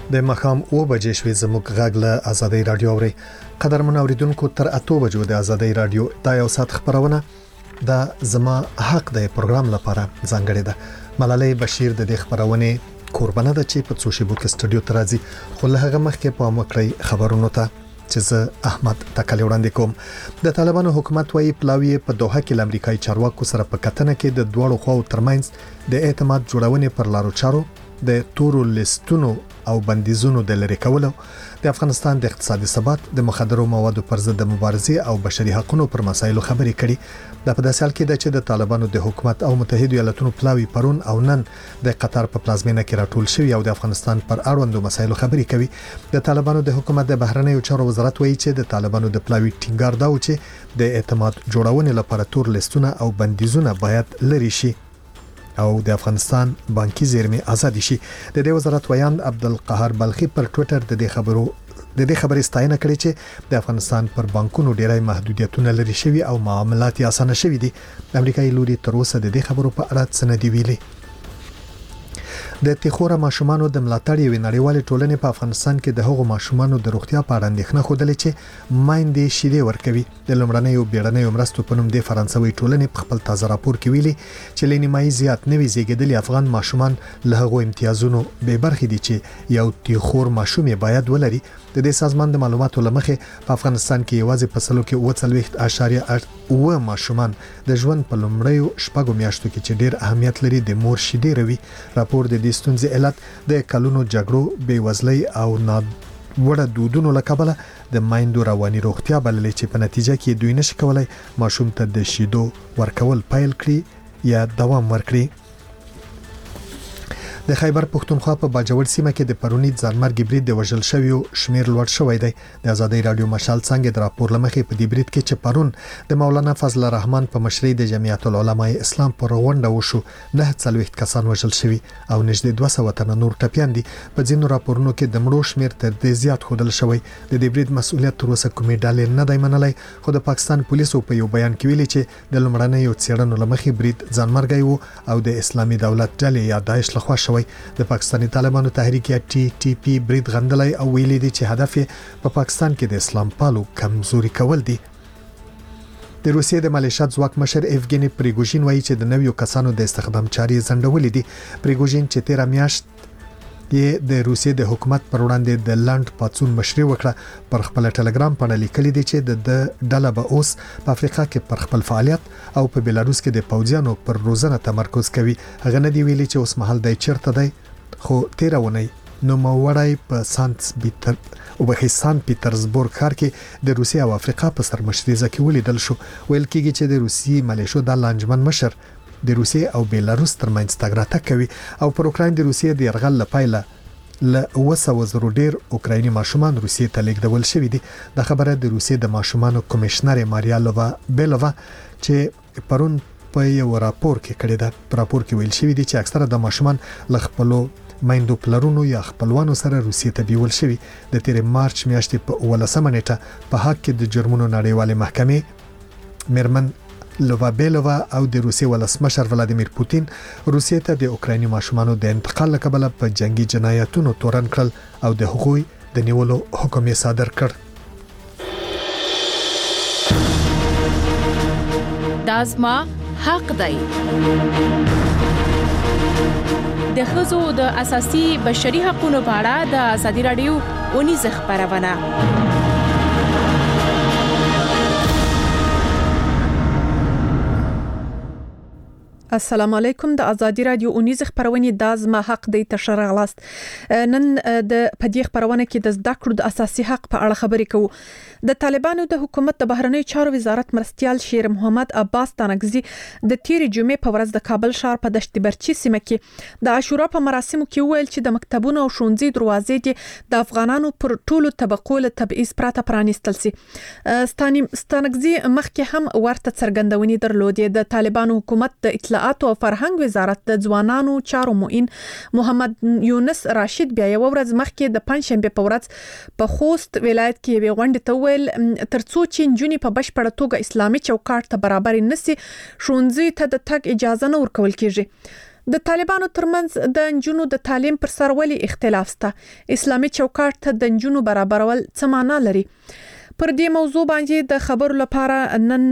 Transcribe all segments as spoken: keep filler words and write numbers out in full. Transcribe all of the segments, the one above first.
د مخام او بجې شوي زموږ غږ له آزادۍ رادیو اوري. قدرمن اوریدونکو تر اته بجو د آزادۍ رادیو دا یو سات خبرونه دا زما حق د پروګرام لپاره ځانګړی ده. ملالۍ بشیر د دې خبرونه قربانه ده چې په سوشي بوک استودیو ترازی خو له هغه مخکې په مکړی خبرونو ته چې زه احمد تکلی وړاندې کوم. د طالبانو حکومت وايي پلاوی په دوحه کې د امریکایي چارواکو سره په کتنه کې د دوړو خواو ترمنځ د اعتماد جوړونې پر لارو چارو د تورو لیستونو او بندیزونو د لری کولو د افغانستان د اقتصادي ثبات د مخدرو موادو پر ضد د مبارزې او بشري حقوقو پر مسایلو خبرې کړي. د په داسې حال کې د چې د طالبانو د حکومت او متحده ایالاتونو پلاوی پرون او نن د قطر په پلازمینه کې راټول شوی او د افغانستان پر اړوندو مسایلو خبرې کوي. د طالبانو د حکومت د بهرنیو چارو وزارت وایي چې د طالبانو د پلاوی ټینګار دا و چې د اعتماد جوړونې لپاره تور لیستونه او بندیزونه باید لری شي او د افغانستان بانکي زیرمې آزاد شي. د دې وزارت ویاند عبدالقهار بلخي پر ټوئیټر د دې خبرو د دې خبرې ستاینه کړې چې د افغانستان پر بانکونو ډېرای محدودیتونه لري شوی او معاملات یې اسانه شوي دي. د امریکایي لوري تر اوسه د دې خبرو په اړه څه نه دی ویلي. د تخوره ماشومانو د ملاتړ یو نړیوال ټولنې په افغانستان کې د هغو ماشومانو د روغتیا په اړه اندېښنه خوده چې مایندې شیدې ورکوي. د لومړنۍ او بیړنۍ مرستو په نوم د فرانسوي ټولنې په خپل تازه راپور کې ویلي چې لنیمای زیات نوي زیږیدلي افغان ماشومان له هغو امتیازونو به برخې دي چې یو تخور ماشوم باید ولري. د دې سازمان د معلوماتو لمخې په افغانستان کې یوازې په سلو کې اوه څلوېښت اعشاریه اوه ماشومان د ژوند په لومړیو شپږو میاشتو کې چې ډېر اهمیت لري د مور شیدې روي. راپور د دې ستونزې علت د کلونو جګړو بېوزلۍ او ناد وړه دودونو له کبله د مایندو رواني روغتیا بللې چې په نتیجه کې دوی نشي کولای ماشوم ته د شیدو ورکول پیل کړي یا دوام ورکړي. د خیبر پښتونخوا په باجوړ سیمه کې د پرونی ځانمرګ برید د وژل شویو شمیر لوړ شوی دی. د آزادۍ رادیو مشال څنګه د راپور لمخې په دې برید کې چې پرون د مولانا فضل الرحمن په مشرۍ د جمعیت العلماء اسلام پر غونډه وشو نه څلوېښت کسان وژل شوي او نږدې دوه سوه تنه نور ټپیان دي. په ځینو راپورونو کې د مړو شمیر تر دې زیات ښودل شوی. د دې برید مسؤلیت تر اوسه کومې ډلې نه دی منلی خو د پاکستان پولیسو په یو بیان کې ویلي چې د لومړنیو څېړنو لمخې برید ځانمرګی وو او د اسلامي دولت ډلې یا داعش لخوا شوی. د پاکستاني طالبانو تحریک یا ټي ټي پی برید غندلای او ویلي دي چې هدف یې په پاکستان کې د اسلام پالو کمزوري کول دي. د روسیې د مالیشیا ځواک مشر ایفګینی پریګوژین وایي چې د نویو کسانو د استخدام چاري زندولې دي. پریګوژین چې تیر میاشت یې د روسیې د حکومت پر وړاندې د لاند پاتسون مشري وکړه پر خپل ټلګرام باندې لیکلي دي چې د ډله به اوس په افریقا کې پر خپل فعالیت او په بیلاروس کې د پوځیانو پر روزنه تمرکز کوي. هغه نه دی ویلي چې اوس مهال د چیرته دی خو تیرونی نو موړی په سانت پیټر او په سانت پیټرزبورګ ښار کې د روسیې او افریقا په سرمشريزه کې ولیدل شو. ویل کېږي چې د روسیې ملیشو د لانجمن مشر د روسیې او بیلاروس ترمنځ تګ راتګ کوي او پر اوکراین د روسیې د يرغل لپاره ل اوه سوه زره ډیر اوکرایني ماشومان روسیې ته لیږدول شوي دي. د خبره د روسیې د ماشومانو کمشنر ماریا لووا بیلووا چې پرون په یو راپور کې کړی ده. په راپور کې ویل شوی دی چې اکثره د ماشومان ل خپلو مایندو پلرونو یا خپلوانو سره روسیې ته بیول شوی. د تیر مارچ میاشتې په اولسمه نیټه په حق کې د جرمونو نړیوالې محکمې میرمن لووا بیلووا او د روسیې ولسمشر ولادیمیر پوتین روسیې ته د اوکرایني ماشومانو د انتقال لپاره په جنگي جنایتونو تورن کړل او د هغوی د نیولو حکم یې صادر کړ. دازما حق دی. د ښځو د اساسي بشري حقوقو په اړه د آزادۍ رادیو اونیزه خبرونه. السلام علیکم. د ازادي رادیو اونیز خبرونه د ازما حق د تشریح غلاست. نن د پدې خبرونه کې د زده کړو د اساسي حق په اړه خبرې کوو. د طالبانو د حکومت د بهرنی چارو وزارت مرستيال شیر محمد عباس تانکزی د تیرې جمعې په ورځ د کابل ښار په دشت برچی سیمه کې د عاشورا په مراسمو کې ویل چې د مکتبونو او ښوونځي دروازې دي د افغانانو پر ټولو طبقو له تبعیض پرته پرانیستل سي. ستانکزی مخکې هم ورته څرګندونې درلودې. د طالبانو حکومت د اطلاعات او فرهنګ وزارت د ځوانانو چارو معین محمد یونس راشد بیا یو ورځ مخکې د پنځشنبه په ورځ په خوست ولایت کې یو غونډه ته ویل ترڅو چې نجونې په بشپړه توګه اسلامي چوکاټ ته برابر نشي ښوونځي ته د تګ اجازه نه ورکول کیږي. د طالبانو ترمنځ د نجونو د تعلیم پر سر ولې اختلاف شته؟ اسلامي چوکاټ ته د نجونو برابرول څه معنا لري؟ پر دې موضوع باندې د خبرو لپاره نن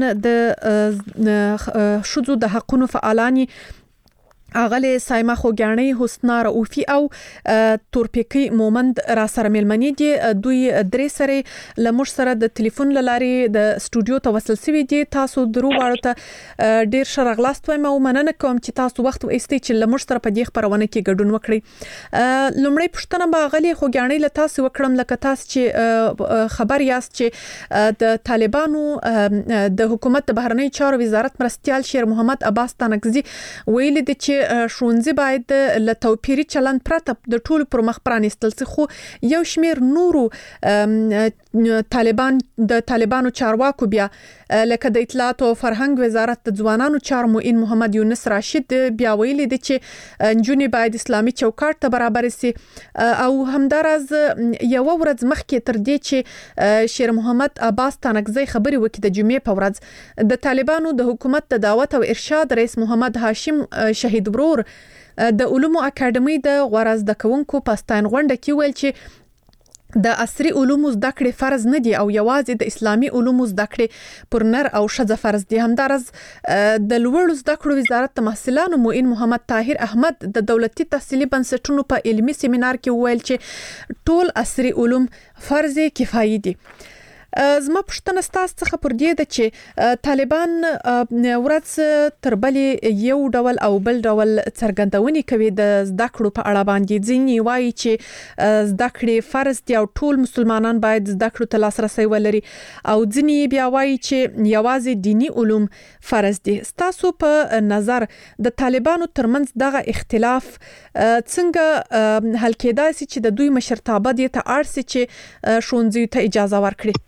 د شذو د حقوقو فعالانی اغله سایما خوګانی حسنا رؤفی او تورپیکی مومند را سره ملمنې دي. دوی درې سره لمر سره د ټلیفون لاري د استودیو ته وصل سوي دي. تاسو درو واړو ته ډیر شرغلاست وایم او مننه کوم چې تاسو وخت واستئ چې لمر سره په دې خبرونه کې ګډون وکړي. لومړی پښتنه به غلي خوګانی له تاسو وکړم لکه تاسو چې خبر یاست چې د طالبانو د حکومت د بهرنی چارو وزارت مرستيال شیر محمد عباس تانکزی ویل دي چې شونځي باید له توپیری چلند پرته د ټولو پر مخ پرانیستل شي. خو یو شمیر نورو طالبان د طالبانو چارواکو بیا لکه د اطلاعات او فرهنګ وزارت د ځوانانو چارو معین محمد یونس راشد بیا ویل دي چې نجونې باید اسلامي چوکاټ ته برابر شي او همدارز یو ورځ مخکې تر دې چې شیر محمد عباس تانکزی خبري وکړي د جمعې په ورځ د طالبانو د حکومت د دعوت او ارشاد رئیس محمد هاشم شهید برور د علومو اکیډمي د غوړاز د کوونکو پاستان غونډه کې ویل چې د عصري علومو زده کړې فرض نه دي او یوازې د اسلامي علومو زده کړې پر نر او ښځه فرض دي. همدارز د لوړو زده کړو وزارت د محصلانو معین محمد طاهر احمد د دولتي تحصیلي بنسټونو په علمي سیمینار کې ویل چې ټول عصري علوم فرض کفایي دي. زما پښتنه ستاسو څخه پر دې ده چې طالبان ورځ تر بلې یو ډول او بل ډول څرګندونې کوي د زده کړو په اړه باندې. ځینې وایي چې زده کړې فرض دي او ټول مسلمانان باید زده کړو ته لاسرسي ولري او ځینې بیا وایي چې یوازې دینی علوم فرض دي. ستاسو په نظر د طالبانو ترمنځ دغه اختلاف څنګه حل کېدای شي چې د دوی مشرتابه دې ته اړ شي چې ښوونځیو ته اجازه ورکړي؟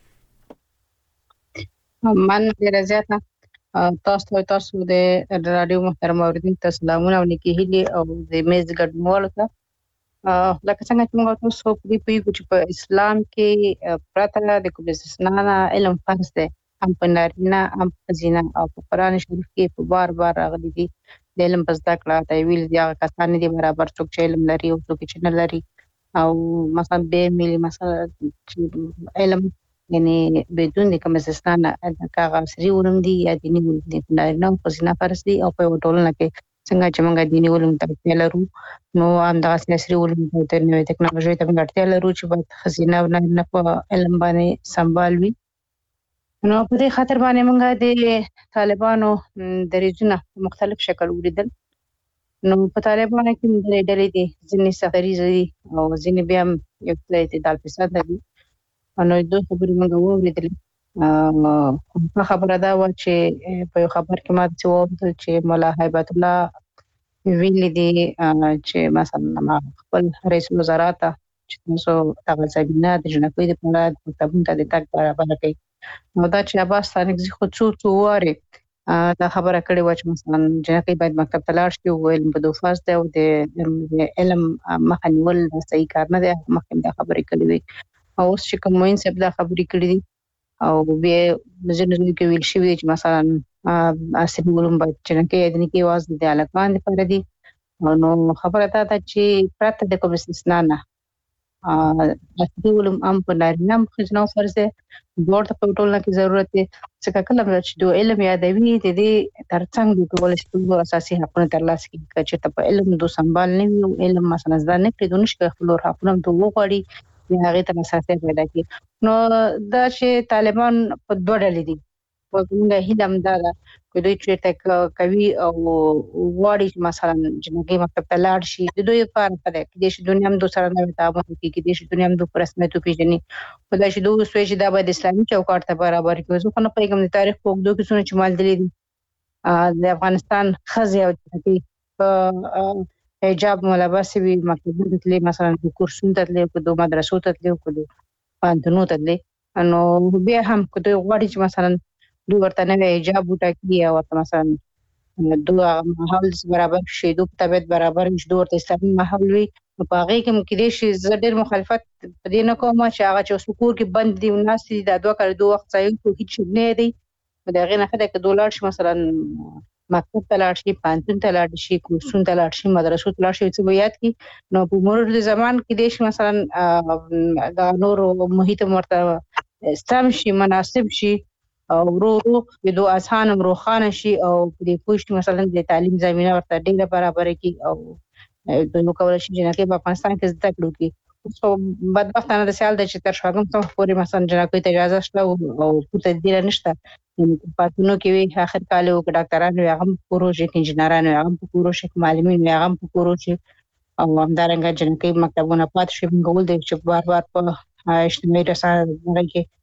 من ډیره زیاته تاسو تاسو د رادیو محترم اوریدونکو ته سلامونه او نیکی هیلې او د میز ګډونوالو ته لکه څنګه چې موږ تاسو په دې پیګو چې په اسلام کې پرته د کوم استثنا علم فرض دی هم په نارینه هم په ښځینه او په قرآن شریف کې په بار بار راغلي دي د علم په زده کړه ته ویل دي هغه کسان دي برابر څوک چې علم لري او څوک چې نه لري او مثلا به ملي مثلا علم یعنی بدون د کوم استثنا د کاغذ عصري علوم دي یا دیني علوم دي نه په ځینې فرض دي او په ټولنه کې څنګه چې موږ دیني علوم ته اړتیا لرو نو هم د عصري علوم ته نوې ټکنالوژي ته اړتیا لرو چې باید خزینه نه په علم باندې سمبال وي. نو په دې خاطر باندې موږ د طالبانو دریځونه مختلف شکل ولیدل. نو په طالبانو کې د ډلې دي ځینې سختري دي او ځینې بیا یو څه اعتدال پسند دي. نو دوه خبرې موږ وویل. خبره دا و چې په یو خبر کې ما څه وویل چې مولا هیبت الله ویلي دي چې مثلا ما خپل رئیس وزارت چې تاسو هغه ځبینه د جنکوي د پاره د کتابونو ته د تک برابر کوي. نو دا چې عباس تانکزی خو څو څو واره دا خبره کړې و چې مثلا جنکوي باید مکتب ته لاړ شي او علم په دوه فرض دی او د علم مخه نیول صحیح کار نه دی. مخکې دا خبرې کړې وي او اوس چې کوم موین صاحب دا خبرې کړې دي او بیا ځینې کې ویل شوی چې مثلا عصري علوم باید چې نه کې د واز د علاقان لپاره دي. نو خبره دا ده چې پرته د کوم استثنا نه عصري علوم هم په نارینه هم ښځینه فرض دی دوړ ته په ټولنه کې ضرورت دی ځکه کله چې د علم یادوي د دې ترڅنګ د کولای شي اساسي حقونه ترلاسه کړي چې په علم دو سمبال نه وي علم مثلا ځان نه کړي دونه شي خپل حقونه دوه وغواړي یا هغه ته اساسي پیدا کړي. نو دا چې طالبان په دوه ډلې دي په کومه هیله هم دا کوي چې تک کوي او واړي مثلا جنګي مکتب ته لاړ شي د دوی لپاره ده چې د دنیا هم دوه سره نه تعامل کوي چې د دنیا هم دوه رسمي تو پیژني په داسې دوه سوي چې د اسلامي چوکاټ ته برابر کوي. زه خو نه پیغام د تاریخ په دوه کې څونه چې مال دي د افغانستان خزي او د حجاب ملابس وی مکتبونو ته مثلا د کورسونو ته په دوه مدرسو ته ته په پانتونو ته نو بیا هم کوي غواړي چې مثلا دوه ورته نه حجاب وټاکي او مثلا دوه ماحول برابر شي دوه طبيعت برابر شي دوه ورته اسلامي ماحول وي په هغه کې ممکن شي زړه مخالفت په دې نه کومه چې هغه چې سکور کې بند دي او ناس دي د دوه کړه دوه وخت ځای په هیڅ نه دی په دغه نه خدای کې دولار شي مثلا مکتب ته لاړ شي، پانتون ته لاړ شي، کورسون ته لاړ شي، مدرسو ته لاړ شي چې بیات کی نو په مرور د زمان کې دیش مثلا د نور محیط مرته استم شي، مناسب شي او ورو ورو د دوه اسان روخانه شي او د پوښت مثلا د تعلیم زمينه ورته ډیره برابر کی او د نو کول شي چې په افغانستان کې زده کړو کی خو بدبختانه د سیال د چې تر شاګم څو پورې مثلا جنکې ته اجازه شته او پته دې نشته پاتونو کې وی اخر کال او ډاکټرانو هغه پروژه کې انجنیرانو هغه پروژه کې معلمین هغه پروژه او همدارنګه جنکې مکتبونه پات شي موږ د چې بار بار په اجتماعي رسانو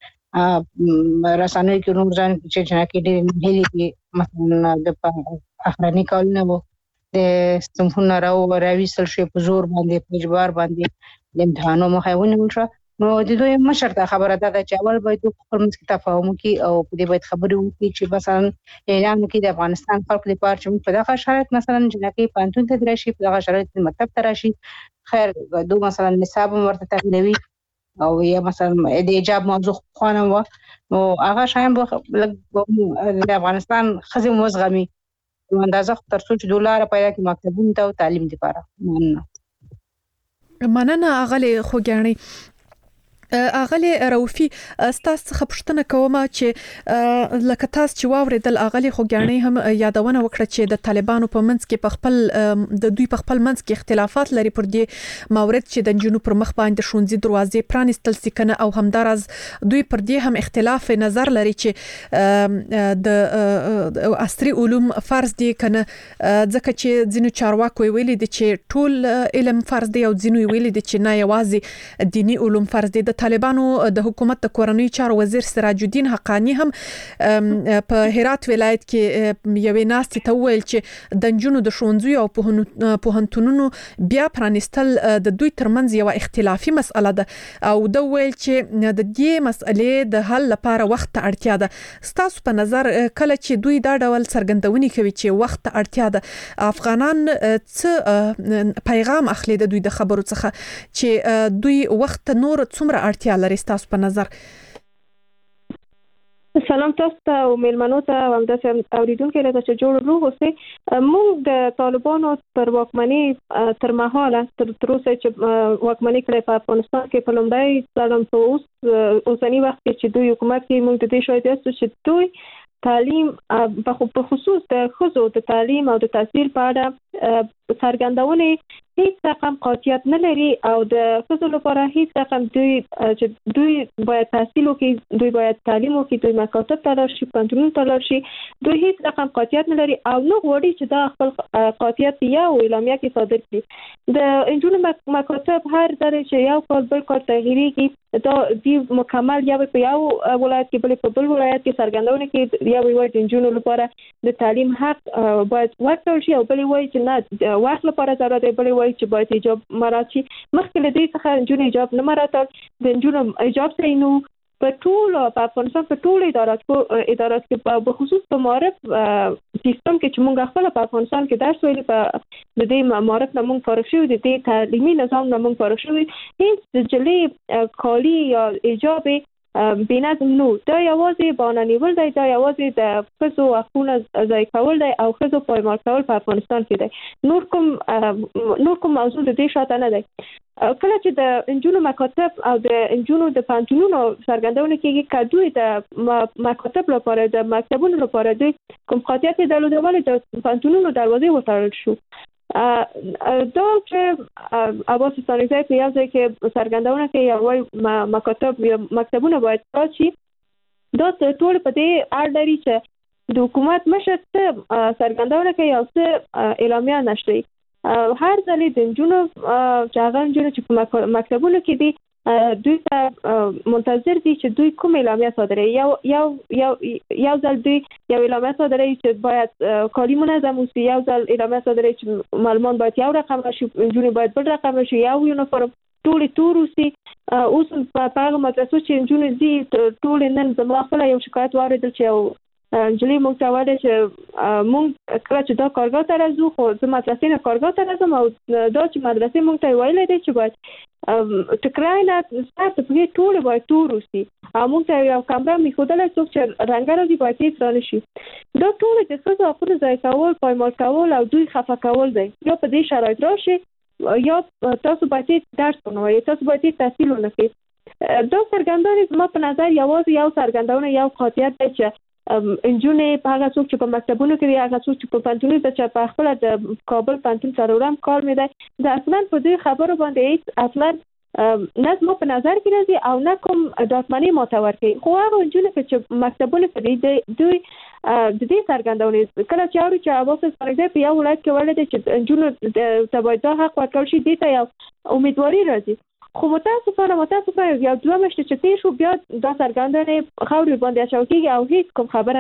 کې رسانو کې نور ځان چې جنکې دې هلي کې مثلا د اخرنی کالونه وو د ستمفونه راو راوي سل شي په زور باندې په اجبار باندې د امتحانو مخاونه ولر نو د دوی مشرته خبره ده چې اول باید خپل منځ کې تفاهم وکړي او په دې باید خبرې وکړي چې مثلا اعلان وکړي د افغانستان خلک لپاره چې په دغه شرایط مثلا جنکې پانتون ته درشي په دغه شرایط مکتب ته راشي خیر دوه مثلا نصاب ورته تغیروي او یا مثلا د ایجاب موضوع خوانه و نو هغه شایم د افغانستان خزم وزغمي اندازه تر څو چې دولار پیدا کې مکتبونو ته تعلیم لپاره مننه مننه اغلی خوګانی اغلی روفي ستاسو خپشتنه کومه چې لکه تاسو چې واوریدل اغلی خوګانی هم یادونه وکړه چې د طالبانو په منځ کې په خپل د دوی په خپل منځ کې اختلافات لري پر دې مورد چې د جنوب پر مخ باندې شونځي دروازې پرانستل سکنه او همدارز دوی پر دې هم اختلاف نظر لري چې د عصري علوم فرض دي کنه ځکه چې ځینو چارواکو ویلي دي چې ټول علم فرض دی او ځینو ویلي دي چې نه یوازې دینی علوم فرض دي. طالبانو د حکومت د کورنۍ چارو وزیر سراج الدین حقانی هم په هرات ولایت کې یوې ناستې ته ویل چې د جنونو د شونځي او په هنتونونو بیا پرانستل د دوی ترمنځ یو اختلافي مسأله ده او د ویل چې د دې مسألې د حل لپاره وخت اړتیا ده. ستاسو په نظر کله چې دوی دا ډول څرګندونې کوي چې وخت اړتیا ده افغانان څه پیغام اخلي د دوی د خبرو څخه چې دوی وخت نور څومره اړتیا لري تاسو په نظر؟ سلام تاسو ته او میلمنو ته او همداسې اوریدونکو ته چې جوړ روغ اوسئ. موږ د طالبانو پر واکمنۍ تر مهاله تر اوسه چې واکمنۍ کړې په افغانستان کې په لومړی ځل په اوس اوسنی وخت کې چې دوی حکومت کې موږ د دې شاهد یاستو چې دوی تعلیم په خصوص د ښځو د تعلیم او د تحصیل په اړه څرګندونې هیڅ رقم قاطعیت نه لري او د ښځو لپاره هیڅ رقم دوی چې دوی باید تحصیل وکړي، دوی باید تعلیم وکړي، دوی مکاتب ته لاړ شي، پوهنتونونو ته لاړ شي، دوی هیڅ رقم قاطعیت نه لري او نه غواړي چې دا خپل قاطعیت یا اعلامیه کې صادر کړي. د انجونو مکاتب هر ځل چې یو کال بل کال تغییریږي دا دی مکمل یا په یو ولایت کې بل په بل ولایت کې څرګندونه کې یا وایي د انجونو لپاره د تعلیم حق باید ورکړل شي او بل وایي چې نه وخت لپاره ضرورت دی، بل وایي چې باید حجاب مراعات شي. مخکې له دې څخه انجونو حجاب نه مراعاتول د انجونو حجاب صحیح نو په ټول په افغانستان په ټول ادارات ادارات کې په خصوص په معرف سیستم کې چې موږ خپل په افغانستان کې درس ویلي په د دې معرف نه موږ فارغ شو د دې تعلیمي نظام نه موږ فارغ شو هیڅ جلې کالی یا حجاب بنظم نو دا یوازې بانه نیول دی، دا یوازې د ښځو حقونه ضایع کول دی او ښځو پایمال کول په افغانستان کې دی. نور کوم نور کوم موضوع د دې شاته نه دی. کله چې د انجونو مکاتب او د انجونو د پانتونونو څرګندونه کېږي که دوی د مکاتب لپاره د مکتبونو لپاره دوی کوم قاطعیت درلوده ولې د پانتونونو دروازې وتړل شو. دا چې عباس ستانکزی په یو ځای کې څرګندونه کوي یا وایي مکاتب یا مکتبونه باید پراخ شي، دا ټول په دې اړه لري چې د حکومت مشر څه څرګندونه کوي او څه اعلامیه نشري. هر ځل د نجونو چې هغه نجونې چې په مکتبونو کې دي دوی ته منتظر دي چې دوی کوم اعلامیه صادروي. یو یو یو یو ځل دوی یو اعلامیه صادروي چې باید کاري منظم اوسي، یو ځل اعلامیه صادروي چې معلمان باید یو رقم شي، نجونې باید بل رقم شي، یو یونیفورم ټول تور اوسي. اوس په هغه مدرسو چې نجونې دي ټول نن زما خپل یو شکایت واردل چې یو انجلي موږ ته وایي چې موږ کله چې دا کارګاه ته راځو خو زه مدرسې نه کارګاه ته راځم او دا چې مدرسې موږ ته ویلي دي چې باید ټکرای نه ستاسو په ټول باید تور وسی او موږ ته یو کمره میخودل څوک چې رنګ راځي باید هیڅ رانه شي دا ټول د څه خپل ځای کول پایمال کول او دوی خفه کول دی یا په دې شرایط راشي یا تاسو باید درس ونوي تاسو باید تحصیل ونکړئ دا څرګندونه زما په نظر یوازې یو څرګندونه یو قاطعیت دی چې انجونې په هغه څوک چې په مکتبونو کې هغه څوک چې په پانتونو ته چې په خپل د کابل پانتون څلورم کال مې دی د اصلا په دې خبرو باندې هیڅ اصلا نه زما په نظر کې راځي او نه کوم ډاکمنۍ ماتور کوي خو هغه انجونې چې مکتبونو کې دی دوی د دې څرګندونه کله چې اوري چې اوسه فرضاً په یو ولایت کې ولې چې انجونې ته باید حق ورکړل شي دې ته یو امیدواري راځي خو متاسفانه متاسفانه یو دوه میاشتې چې تیر شو بیا دا څرګندونه خاورې باندې اچول کېږي او هیڅ کوم خبره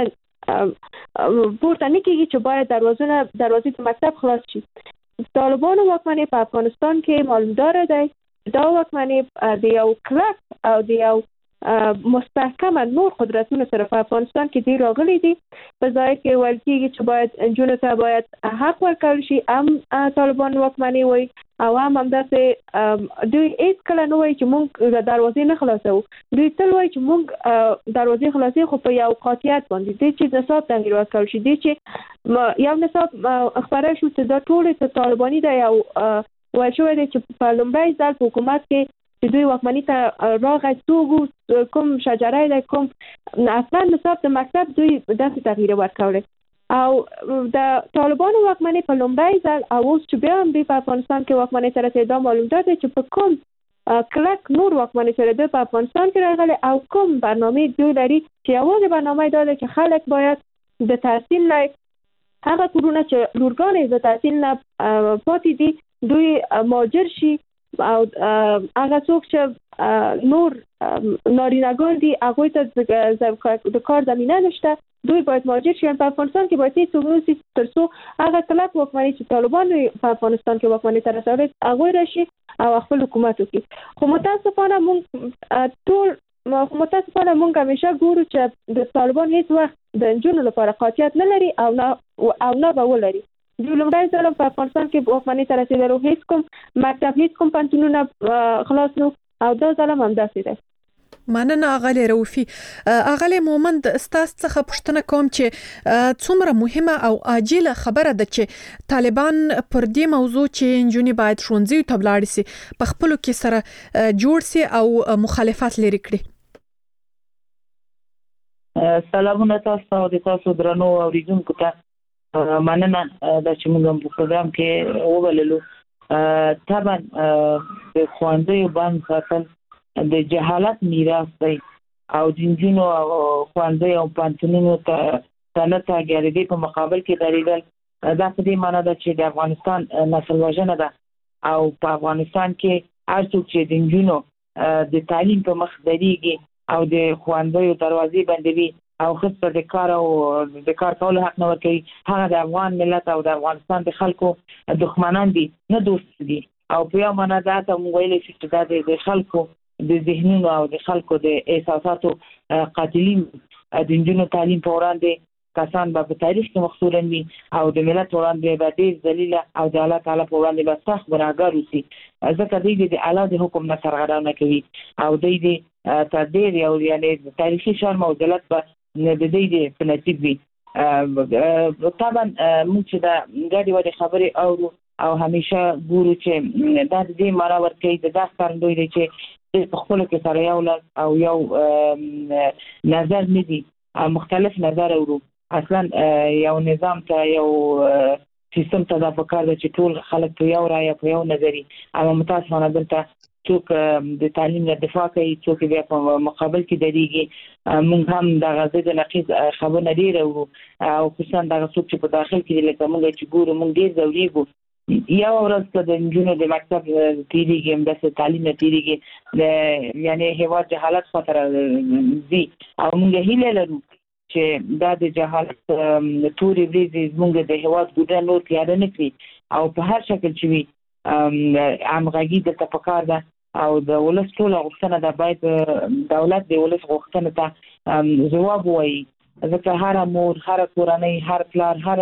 پورته نه کېږي چې باید دروازونه دروازې د مکتب خلاص شي طالبانو واکمنۍ په افغانستان کې معلومدار دی دا واکمنۍ د یو کلک او د یو مستحکم نور قدرتونو سره په افغانستان کې دی راغلي دي په ځای کې ویل کېږي چې باید انجونو ته باید حق ورکړل شي هم طالبان واکمنۍ وایي او هم همداسې دوی هیڅ کله نه وایي چې موږ دروازې نه خلاصوو دوی تل وایي چې موږ دروازې خلاصوي خو په یو قاطعیت باندې دی چې نصاب تغییر ورکړل شي دی چې یو نصاب خبره شو چې دا ټول طالباني دی او ویل شوی دی چې په لومړی ځل په حکومت کې چې دوی واکمنۍ ته راغی څوک کوم شجره دی کوم اصلا نصاب د مکتب دوی داسې تغییر ورکړل او د طالبانو واکمنۍ په لومړی ځل او اوس چې بیا هم دوی په افغانستان کې واکمنۍ سره رسېدل دا معلومدار دی چې په کوم کلک نور واکمنۍ سره دوی په افغانستان کې راغلي او کوم برنامه دوی لري چې یوازې برنامه دا ده چې خلک باید د تحصیل نه هغه کورونه چې لورګانې د تحصیل نه پاتې دي دوی مهاجر شي او هغه څوک چې نور نارینه‌ګان دي هغوی ته د کار زمینه نشته دوی باید مهاجر شي په افغانستان کې باید هیڅ څوک تر څو هغه کلک واکمنۍ چې طالبان په افغانستان کې واکمنۍ ته رسولي هغوی راشي او خپل حکومت وکړي خو متاسفانه موږ ټول متاسفانه موږ همیشه ګورو چې د طالبان هیڅ وخت د انجونو لپاره قاطعیت نه لري او نه او نه به ولري دوی لومړی ځل په افغانستان کې واکمنۍ ته رسېدلو هیڅ کوم مکتب هیڅ کوم پانتونونه خلاص نو او دا ځل هم همداسې دی مننه اغلی روفي اغلی مومند ستاسو څخه پوښتنه کوم چې څومره مهمه او عاجله خبره ده چې طالبان پر دې موضوع چې انجونې باید ښوونځیو ته ولاړ شي په خپلو کې سره جوړ شي او مخالفت لري کړي سلامونه تاسو او د تاسو درنو اوریدونکو ته مننه دا چې موږ په پروګرام کې ووللو طبعا د خوندې باندې ساتل د جهالت میراث دی او د انجونو خوندې او پانتونونو ته تنه تاګریدي په مقابل کې دریدل دا په دې معنی ده چې د افغانستان نسل وژنه ده او په افغانستان کې هر څوک چې د انجونو د تعلیم په مخ دریږي او د خوندې دروازې بندوي او خصوصا د کار او د کار کولو حق نه ورکوي هغه د افغان ملت او د افغانستان د خلکو دښمنان دي نه دوست دي او په یو معنا دا ته موږ ویلی شو چې دا د خلکو د ذهنونو او د خلکو د احساساتو قاتلین د نجونو تعلیم په وړاندې کسان به په تاریخ کې مخصورن وي او د ملت وړاندې به ډېر ذلیله او د الله تعالی په وړاندې به سخت ګناهګار اوسي ځکه دوی د الله د حکم نه سرغړونه کوي او دوی د تدبیر او یعنې تاریخي شرم او ذلت به د دې د فنتیب وي طبعا موږ چې دا ګډې وړې خبرې اورو او همیشه ګورو چې دا د دې معنا ورکوي د دا ښکارندوی دی چې په خپلو کې سره یو لاس او یو نظر نه دي مختلف نظر اورو اصلا یو نظام ته یو سیستم ته دا پکار ده چې ټول خلک په یو رایه په یو نظري اما متاسفانه دلته څوک د تعلیم نه دفاع کوي څوک بیا په مقابل کې درېږي موږ هم د غزه د نقیض خبرونه ډېر اورو او خصوصا دغه څوک چې په داخل کې لکه موږ چې ګورو موږ ډېر ځورېږو یو ورځ که د نجونو د مکتب تېرېږي همداسې تعلیم نه تېرېږي یعنې هېواد جهالت خواته ځي او موږ هیله لرو چې دا د جهالت تورې ورېځې زموږ د هېواد ګوډه نور تیاره نه کړي او په هر شکل چې وي همغږي دلته پکار ده او د ولس ټوله غوښتنه ده باید دولت د ولس غوښتنې ته ځواب ووایي ځکه هره مور هره کورنۍ هر پلار هره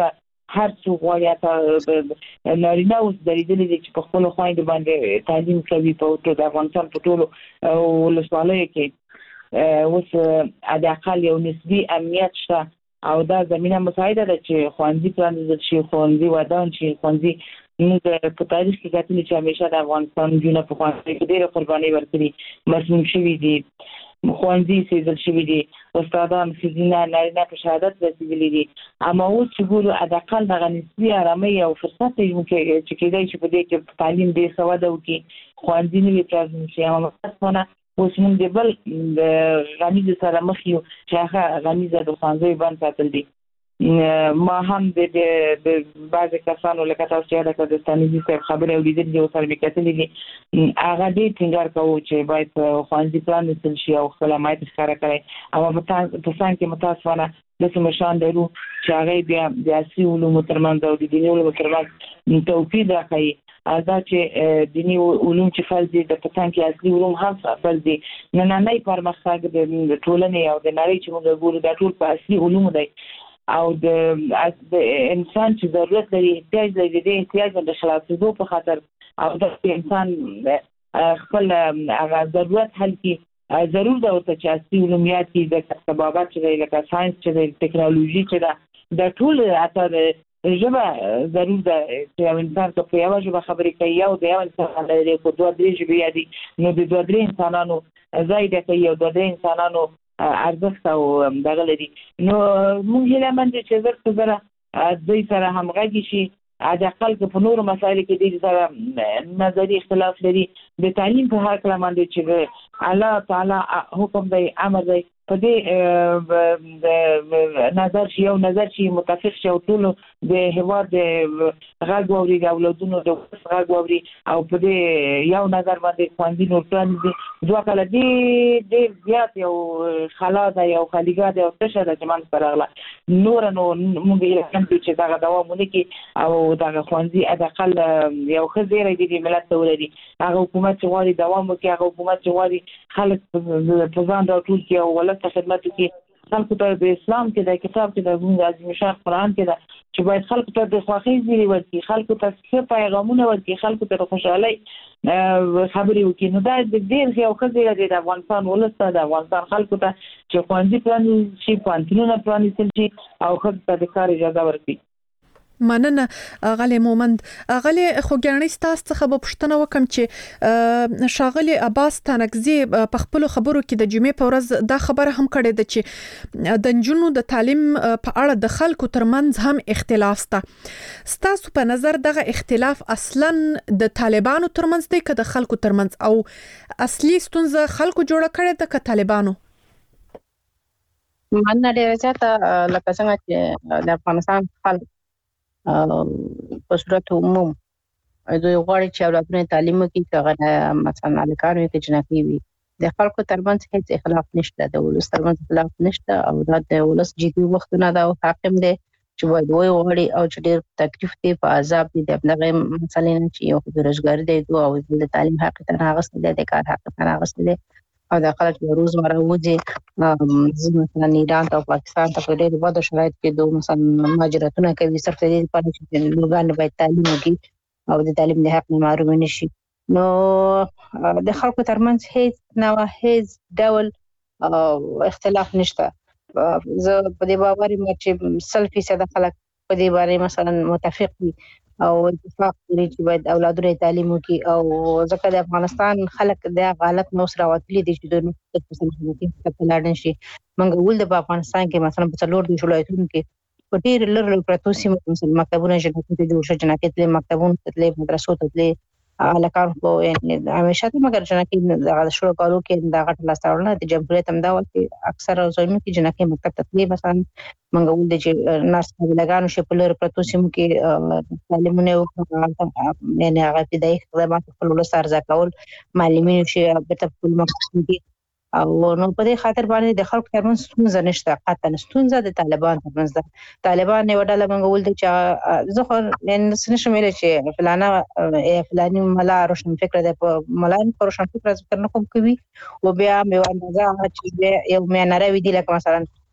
هر څو غواړي تا نارینه اوس درېدلې دي چې په خپل خويند باندې تعلیم کوي په ټول افغانستان په ټولو ولسوالیو کې اوس د اقل یو نسبی امنیت شته او دا زمينه مساعده ده چې خوندي پرانیزل شي خوندي ودان شي خوندي موږ په تاریخ کې کتلې چې همیشه د افغانستان جنونه په خوندي کې ډېر قرباني ورکړي مسلمان شوي دي خوندي سیدل شوي دي استادان سیدنا نارینه په شهادت رسیدلي دي اما اوس چې ګورو د اقل دغه نسبي آرامي او فرصت چې کېدای شي په دې کې تعلیم دې سواده وکړي خوندي نه وي پرازم شي اما مثلا اوس موږ د بل غنیز سره مخ یو چې هغه غنیز د خوندي باندې ساتل دي ما هم د بعض کسانو لکه تاسو چې د کډستاني د خبرې اوریدل دي او سره وکړلې دي هغه دې څنګه کوو چې باید خوندي پلان وسل شي او خلامات ښکارا کړي او په تاسو کې متاسفانه د سمشان درو چې هغه بیا د اصلي علوم ترمنځ او د دیني علوم ترمنځ توپیر راکړي دا چې دینی علوم چې فرض دي د پتان کې اصلي علوم هم فرض دي نه نه نه پرمختګ د ټولنې او د نړۍ چې موږ ګورو دا ټول په اصلي علوم دي او د انسان چې ضرورت لري احتیاج لري د احتیاج د خلاصېدو په خاطر او د انسان خپل هغه ضرورت حل کی ضرور دا ورته چې اصلي علومیات کې د سبابات چې لکه ساينس چې د ټیکنالوژي چې دا د ټول اثر ژبه ضرور ده چې انسان په یو ژبه خبرې کوي او د یو انسان لري په دوه درې ژبې یادي نو د دوه درې انسانانو زائد کوي او دوه درې انسانانو ارزښت او دغه لري نو موږ هیله مند چې زر څه زره دوی سره همغږي شي د اقل په نورو مسایلو کې د سره نظری اختلاف لري د تعلیم په هر کله باندې چې الله تعالی حکم دی امر دی په دې نظر شي او نظر شي متفق شي او ټول د هواد د غږ ووري د اولادونو د غږ ووري او په دې یو نظر باندې خواندي نور پلان دي دوه کله دي د زیات یو خلا ده یو خلیګا ده او څه ده چې من پرغله نور نو موږ یې هم چې دا دوامونه کې او دا خواندي د اقل یو خزيره دي ملت تولري هغه حکومت چې غواړي دوام وکړي هغه حکومت چې غواړي خلک په ځان راټول کړي او ولته خدمت وکړي خلکو ته د اسلام کې د کتاب کې د موږ عظیم شان قرآن کې دا چې باید خلکو ته د خوښۍ زیری ورکړي خلکو ته څه پیغامونه ورکړي خلکو ته خوشحالي خبرې وکړي نو دا د ډېر یو خزيره د افغانستان ولسته د افغانستان خلکو ته چې خوندي پلان شي پانتونونه پلان شي او خلکو ته د کار اجازه ورکړي مننه غلې مومند غلې خوګیانې ستاسو څخه به پوښتنه وکم چې شاغلي عباس تنگزی په خپل خبرو کې د جمعې په ورځ دا خبره هم کړې ده چې د جنونو د تعلیم په اړه د خلکو ترمنځ هم اختلاف شته ستاسو په نظر دغه اختلاف اصلا د طالبانو ترمنځ دی که د خلکو ترمنځ او اصلي ستونزه خلکو جوړه کړې ده که طالبانو مننه ډیره زیاته لکه څنګه چې د افغانستان خلک په صورت عموم دوی غواړي چې اولادونه تعلیم وکړي هغه مثلا الکانو کې جنکی وي د خلکو ترمنځ هیڅ اختلاف نشته د ولس ترمنځ اختلاف نشته او دا د ولس جدي وختونه دا حاکم دي چې وایي دوی غواړي او چې ډېر تکلیف دي په عذاب دي دغه مثلا چې یو د روزګار دی او د تعلیم حق ته راغستل دي د کار حق ته راغستل دي او د خلک د روزمره وځي مثلا ایران او پاکستان ته په ډېر وده شرایط کې دوه مثلا مهاجرتونه کوي صرف د دې لپاره چې لوګان باید تعلیم وکړي او د تعلیم د حق نه محروم نشي نو د خلکو ترمنځ هیڅ نوع هیڅ ډول اختلاف نشته زه په دې باور یم چې سل فیصد خلک په دې باندې مثلا متفق دي او اتفاق لري چې باید اولادونه تعلیم وکړي او ځکه د افغانستان خلک د غلط نو سره وتلي دي چې د نو په لاړ شي موږ ول د افغانستان کې مثلا په څلور د ولایتونو کې په ډېر لږ پرتو سیمو مثلا مکتبونه جنکې دي او جنکې د مکتبونو ته مدرسو ته الکان خو یعنی همیشه ته مګر جنکې د شروع کولو کې د غټ لاستاورنه د جمهوریت امداوت کې اکثر ځایونو کې جنکې مکتب ته مثلا موږ ول د چې ناس لګانو شي په لږ پرتو سیمو کې تعلیمونه او یعنی هغه پیدای خدمات په لور سره ځکول معلمین شي په خپل مکتب کې او نو په دې خاطر باندې د خلکو ترمنځ ستونزه نشته قطعا ستونزه د طالبان ترمنځ ده طالبان یو ډله موږ ول چې زه خو نن سنشم ویل چې فلانا فلانی ملا روشن فکر ده په ملان پر روشن فکر ذکر نه کوم کوي او بیا مې اندازه چې یو مې نه راوي دي لکه مثلا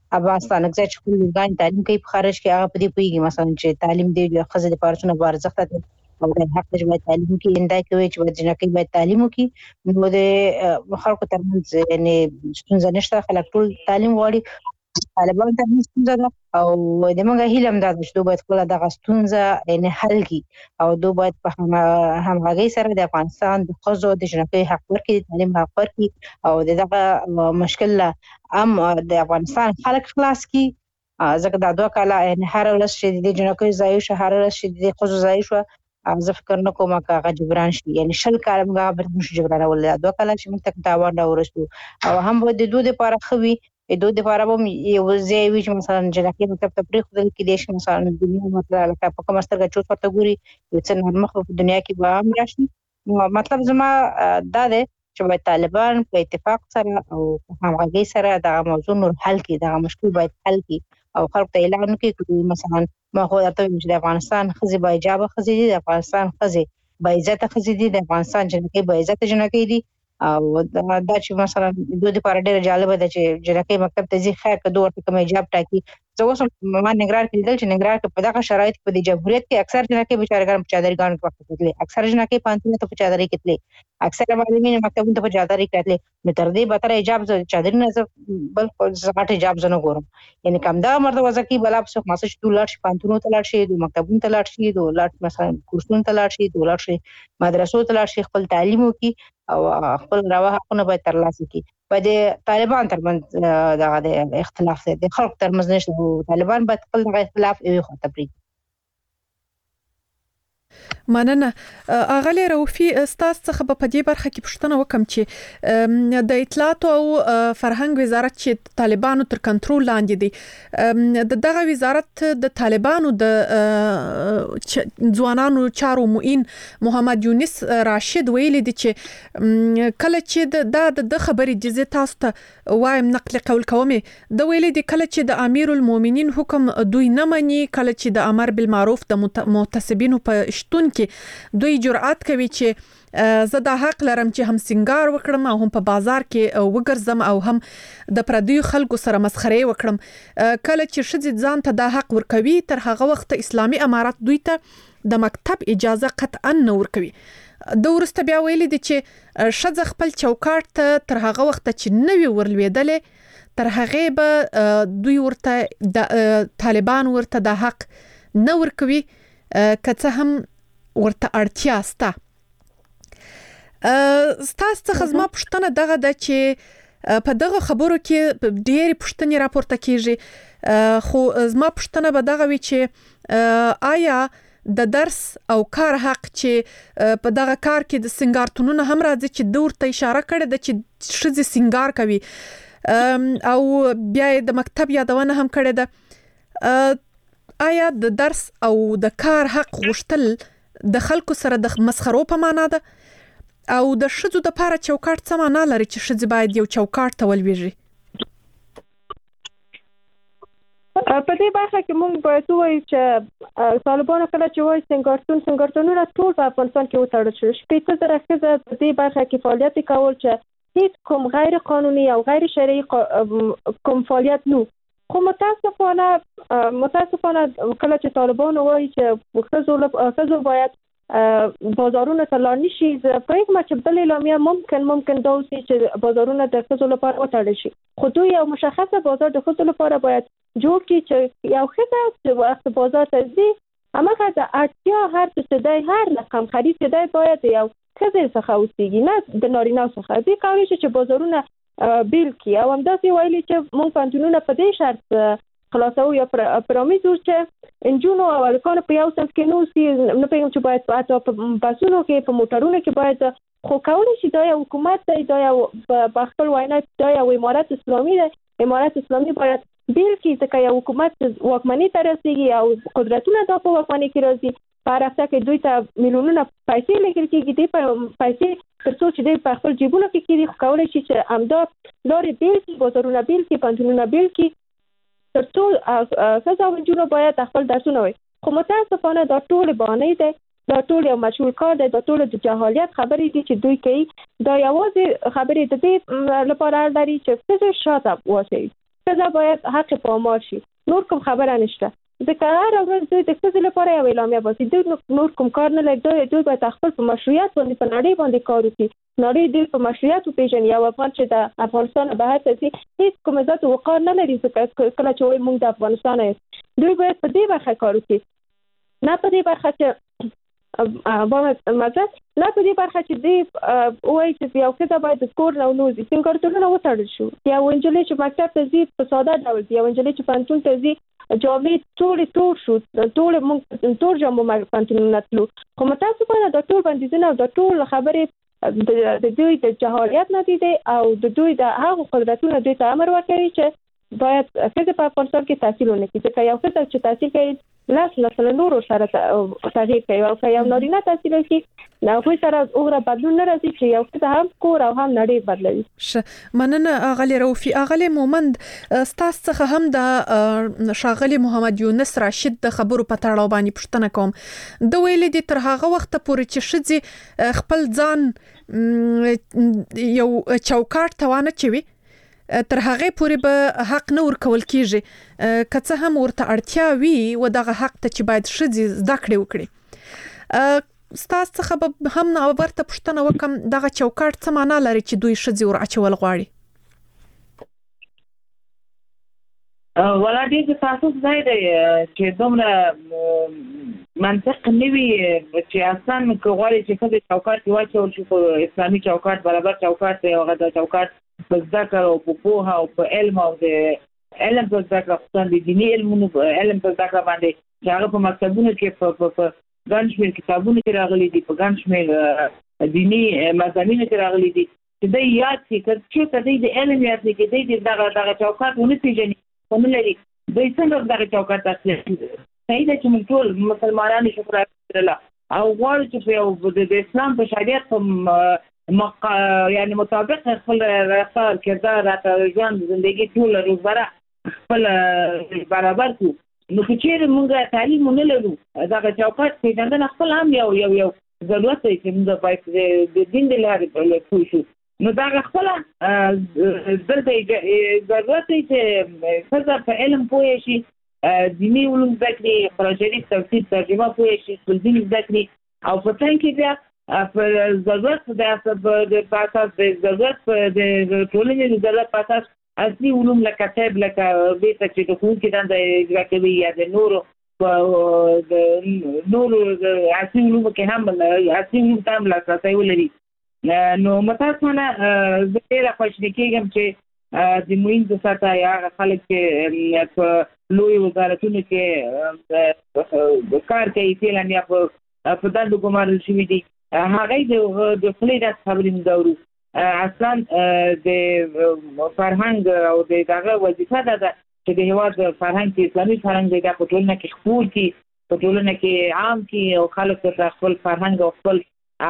افغانستان کې چې خپل لګان تعلیم کوي په خارج کې هغه په دې پیږي مثلا چې تعلیم دی د خزه د پارچونه بارزخت ده او د حق د تعلیم کې انده کوي چې د جنکې باید تعلیم وکړي نو د خلکو ترمنځ یعنی ستونزه نشته خلک ټول تعلیم غواړي طالبان ته ستونزه ده او د موږ هیله هم ده چې دوی باید خپل د ستونزه یعنی حل کړي او دوی باید په همغږي سره د افغانستان د خزو د جنکې حق ورکړي تعلیم حق ورکړي او دغه مشکل هم د افغانستان خلک خلاص کړي ځکه دا دوه کاله یعنی هر ورځ چې د جنکې ځای شو هر ورځ چې د خزو ځای شو زه فکر نه کوم چې هغه جبران شي یعنی شل کال موږ به نشو جبران ولې دوه کال چې موږ تک تاوان راورسو او هم د دوه لپاره خوي د دوه لپاره هم یو ځای وي چې مثلا جنکې مکتب ته پرې خدل کې دیش مثلا د دنیا مطلب لکه په کوم سترګه چوت ورته ګوري یو څه نرمخ په دنیا کې به هم راشي مطلب زما دا ده چې باید طالبان په اتفاق سره او همغږي سره دا موضوع نور حل کړي دا مشکل باید حل کړي او خلک ته اعلان وکړي مثلا ما خو درته چې د افغانستان خزي با ایجاب خزي دي د افغانستان خزي با عزت خزي دي د افغانستان جنکې با عزت جنکې دي او دا چې مثلا دوی لپاره ډېر جالب ده چې جنکې مکتب ته ځي خیر کدو ورته کوم ایجاب ټاکي زه اوس ما نګران کې دل چې نګران کې په دغه شرایط په د جمهوریت کې اکثر جنکې بیچارهګان په چادرګان کې وخت کېدل اکثر جنکې پانتونه ته په چادرې کېدل اکثر معلمین مکتبونو ته په چادرې کېدل نو تر دې به تر ایجاب چادرې نه بل څه ایجاب زنه ګورم یعنی کوم دا مرده وځي بل اپ څه مسج ټول لاړ شي پانتونو ته لاړ شي د مکتبونو ته لاړ شي د لاړ مثلا کورسونو ته لاړ شي د لاړ شي مدرسو ته لاړ شي خپل تعلیم وکي او خپل روا حقونه به ترلاسه کړي په دې طالبان ترمنځ دغه اختلاف دی د خلکو ترمنځ نشته طالبان باید خپل دغه اختلاف یې خو ته پرې مننه اغلی روفي استاد څخه په دې برخه کې پوښتنه وکم چې د اطلاعات او فرهنګ وزارت چې طالبانو تر کنټرول لاندې دي د دغه وزارت د طالبانو د ځوانانو چارو معین محمد یونس راشد ویلي دي چې کله چې د د خبرې جزې تاسو ته وایم نقل قول کوم د ویلي دي کله چې د امیر المؤمنین حکم دوی نه مني کله چې د امر بالمعروف د محتسبینو په شتون کې دوی جرأت کوي چې زه د حق لرم چې هم سنگار وکړم او هم په بازار کې وګرځم او هم د پردیو خلکو سره مسخره وکړم کله چې شذ ځان ته د حق ورکوي تر هغه وخت اسلامي امارات دوی ته د مکتب اجازه قطعا نه ورکوي د ورسته بیا ویلي دي چې شذ خپل چوکاټ ته تر هغه وخت چې نوی ورلويدلې تر هغه به دوی ورته د طالبان ورته د حق نه ورکوي کته هم ورته اړتیا ستا ستاسو څخه زما پوښتنه دغه ده چې په دغه خبرو کې ډېری پوښتنې راپورته کیږي خو زما پوښتنه به دغه وي چې آیا د درس او کار حق چې په دغه کار کې د سنگارتونونو هم راځي چې د ورته اشاره کړې ده چې شذ سنگار کوي او بیا د مکتب یادونه هم کړې ده آیا د درس او د کار حق غوښتل د خلکو سره د مسخرو په معنا ده او د شذو د پاره چوکاټ څه معنا لري چې شذ باید یو چوکاټ ته ولويږي په دې برخه کې موږ باید وایو چې طالبان کله چې وایي سنگارتون سنگارتونونه ټول په افغانستان کې وتړل شو شپږ زره ښځې په دې برخه کې فعالیت کول چې هیڅ کوم غیر قانوني او غیر شرعي کوم فعالیت نه خو متاسفانه متاسفانه کله چې طالبان وایي چې ښځو باید بازارونه ته لاړ نشي فکر ما چې بل اعلامیه ممکن ممکن دا اوسي چې بازارونه د ښځو لپاره وتړل شي خو دوی یو مشخصه بازار د ښځو لپاره باید جوړ کړي چې یو ښځه چې وخت بازار ته ځي همغه د اړتیا هر څه دی هر رقم خرید دی باید یو ښځې څخه اوسېږي نه د نارینه څخه دي کولی شي چې بازارونه بیل کی او هم داسې ویلي چې مونږ پانتونونه په دې شرط خلاصو یا پرامیزو چې انجونو او الکانو په یو صف کې نو سي نه پیغام چې باید په باسونو کې په موټرونو کې باید خو کولی شي دا یو حکومت دی دا یو په خپل وینا دا یو امارت اسلامي دی امارت اسلامي باید بیل کی ځکه یو حکومت واکمنۍ ته رسېږي او قدرتونه دا په واکمنۍ کې راځي په هر هفته کې دوی ته میلیونونه پیسې لیږل کېږي دې پیسې تر څو چې دوی په خپل جیبونو کې کېږي خو کولی شي چې همدا لارې بیل کړي بازارونه بیل کړي پوهنتونونه بیل کړي تر څو ښځې او نجونو باید خپل درسونه ووایي خو متاسفانه دا ټولې بهانې دی دا ټول یو مشهور کار دی دا ټول د جهالت خبرې دي چې دوی کوي دا یوازې خبرې د دې لپاره لري چې ښځې شاته واچوي ښځه باید حق پامال شي. نور کوم خبره نشته. ځکه هر ورځ دوی د ښځې لپاره یو اعلامیه باسي. دوی نور کوم کار نه لري. دوی دوی باید خپل په مشروعیت باندې په نړۍ باندې کار وکړي. نړۍ دوی په مشروعیت وپېژني. یو افغان چې د افغانستان بهر ته ځي هیڅ کوم عزت او وقار نه لري. ځکه کله چې وایي موږ د افغانستان یو، دوی باید په دې برخه کار وکړي، نه په دې برخه چې مزه نه په دې برخه چې دی وایي چې یو ښځه باید د کور نه ونوځي. سینګارتونونه وتړل شو. یو نجلۍ چې مکتب ته ځي په ساده ډول ځي، یو نجلۍ چې پوهنتون ته ځي جامې ټولې تور شو، ټولې موږ تور جامو پوهنتونونه تلو. خو متاسفانه دا ټول بندیزونه او دا ټول خبرې د دوی د جهالت نتیجه او د دوی د هغو قدرتونو دوی ته امر ورکوي چې باید ښځې په افغانستان کې تحصیل ونه کړي. ځکه یو ښځه چې تحصیل کوي لاس لاس نورو سره تغییر کوي، او که یو نارینه تحصیل وکړي نو هغوی سره هغومره بدلون نه راځي چې یو ښځه هم کور او هم نړۍ بدلوي. مننه اغلې روفي. اغلې مومند، ستاسو څخه هم د ښاغلي محمد یونس راشد د خبرو په تړاو باندې پوښتنه کوم. د ویلې دي تر هغه وخت پورې چې ښځې خپل ځان یو چوکاټ ته وانه چوي، تر هغه پورې به حق نه ورکول کیږي. که څه هم ورته اړتیا وي و دغه حق ته چې باید ښځې زده کړې وکړي. ستاسو څخه به هم نو ورته پوښتنه وکم، دغه چوکاټ څه معنا لري چې دوی ښځې ور اچول غواړي؟ ولا دې تاسو ځای دی چې دومره منطق نه وي چې اصلا کوغوري چې ښځې چوکاټ واچول شي، خو اسلامي چوکاټ برابر چوکاټ دی. هغه د چوکاټ په ذکر او په پوهه او په علم او د علم په ذکر خصوصا د دیني علمونو په علم په ذکر باندې چې هغه په مکتبونو کې په ګڼ شمېر کتابونو کې راغلي دي، په ګڼ شمېر دیني مضامینو کې راغلي دي چې دوی یاد کړي. که چېرته دوی د علم یاد نه کړي، دوی دغه دغه چوکاټ ونه پېژني، ونه لري، دوی څنګه دغه چوکاټ تحصیل. صحیح ده چې موږ ټول مسلمانان شکر او غواړو چې یو د اسلام په شریعت په مق... یعنی مطابق خپل رفتار کردار ژوند زندگی ټول روزمره خپل برابر کو. نو که چیرې موږ تعلیم نه لرو، دغه چوکاټ پیژندنه خپل هم یو یو یو ضرورت دی چې موږ باید د دین د لارې پوه شو. نو دغه خپله دلته ضرورت دی چې ښځه په علم پوه شي، دیني علوم زده کړي، قرآن شریف تفسیر ترجمه پوه شي، خپل دین زده کړي، او په څنګ کې بیا پر ضرورت د اساس د ضرورت د ټولنې د ضرورت په اساس اصلي علوم لکه طب، لکه بیت چې د ښوونکي دنده اجرا کوي، یا د نورو د نورو اصلي علومو کې هم اصلي علوم ته هم لاسرسی ولري. نو متاسفانه زه ډېره خواشینې کېږم چې د میندو ساته یا هغه خلک چې په لویو وزارتونو کې کار کوي فعلا یا په دندو ګمارل شوي دي، هغه د د خپلې داسې خبرې موږ اورو. اصلا د فرهنګ او د دغه وظیفه ده ده چې د هېواد فرهنګ کې اسلامي فرهنګ دی دا په ټولنه کې خپور کړي، په ټولنه کې عام کړي او خلک ته خپل فرهنګ او خپل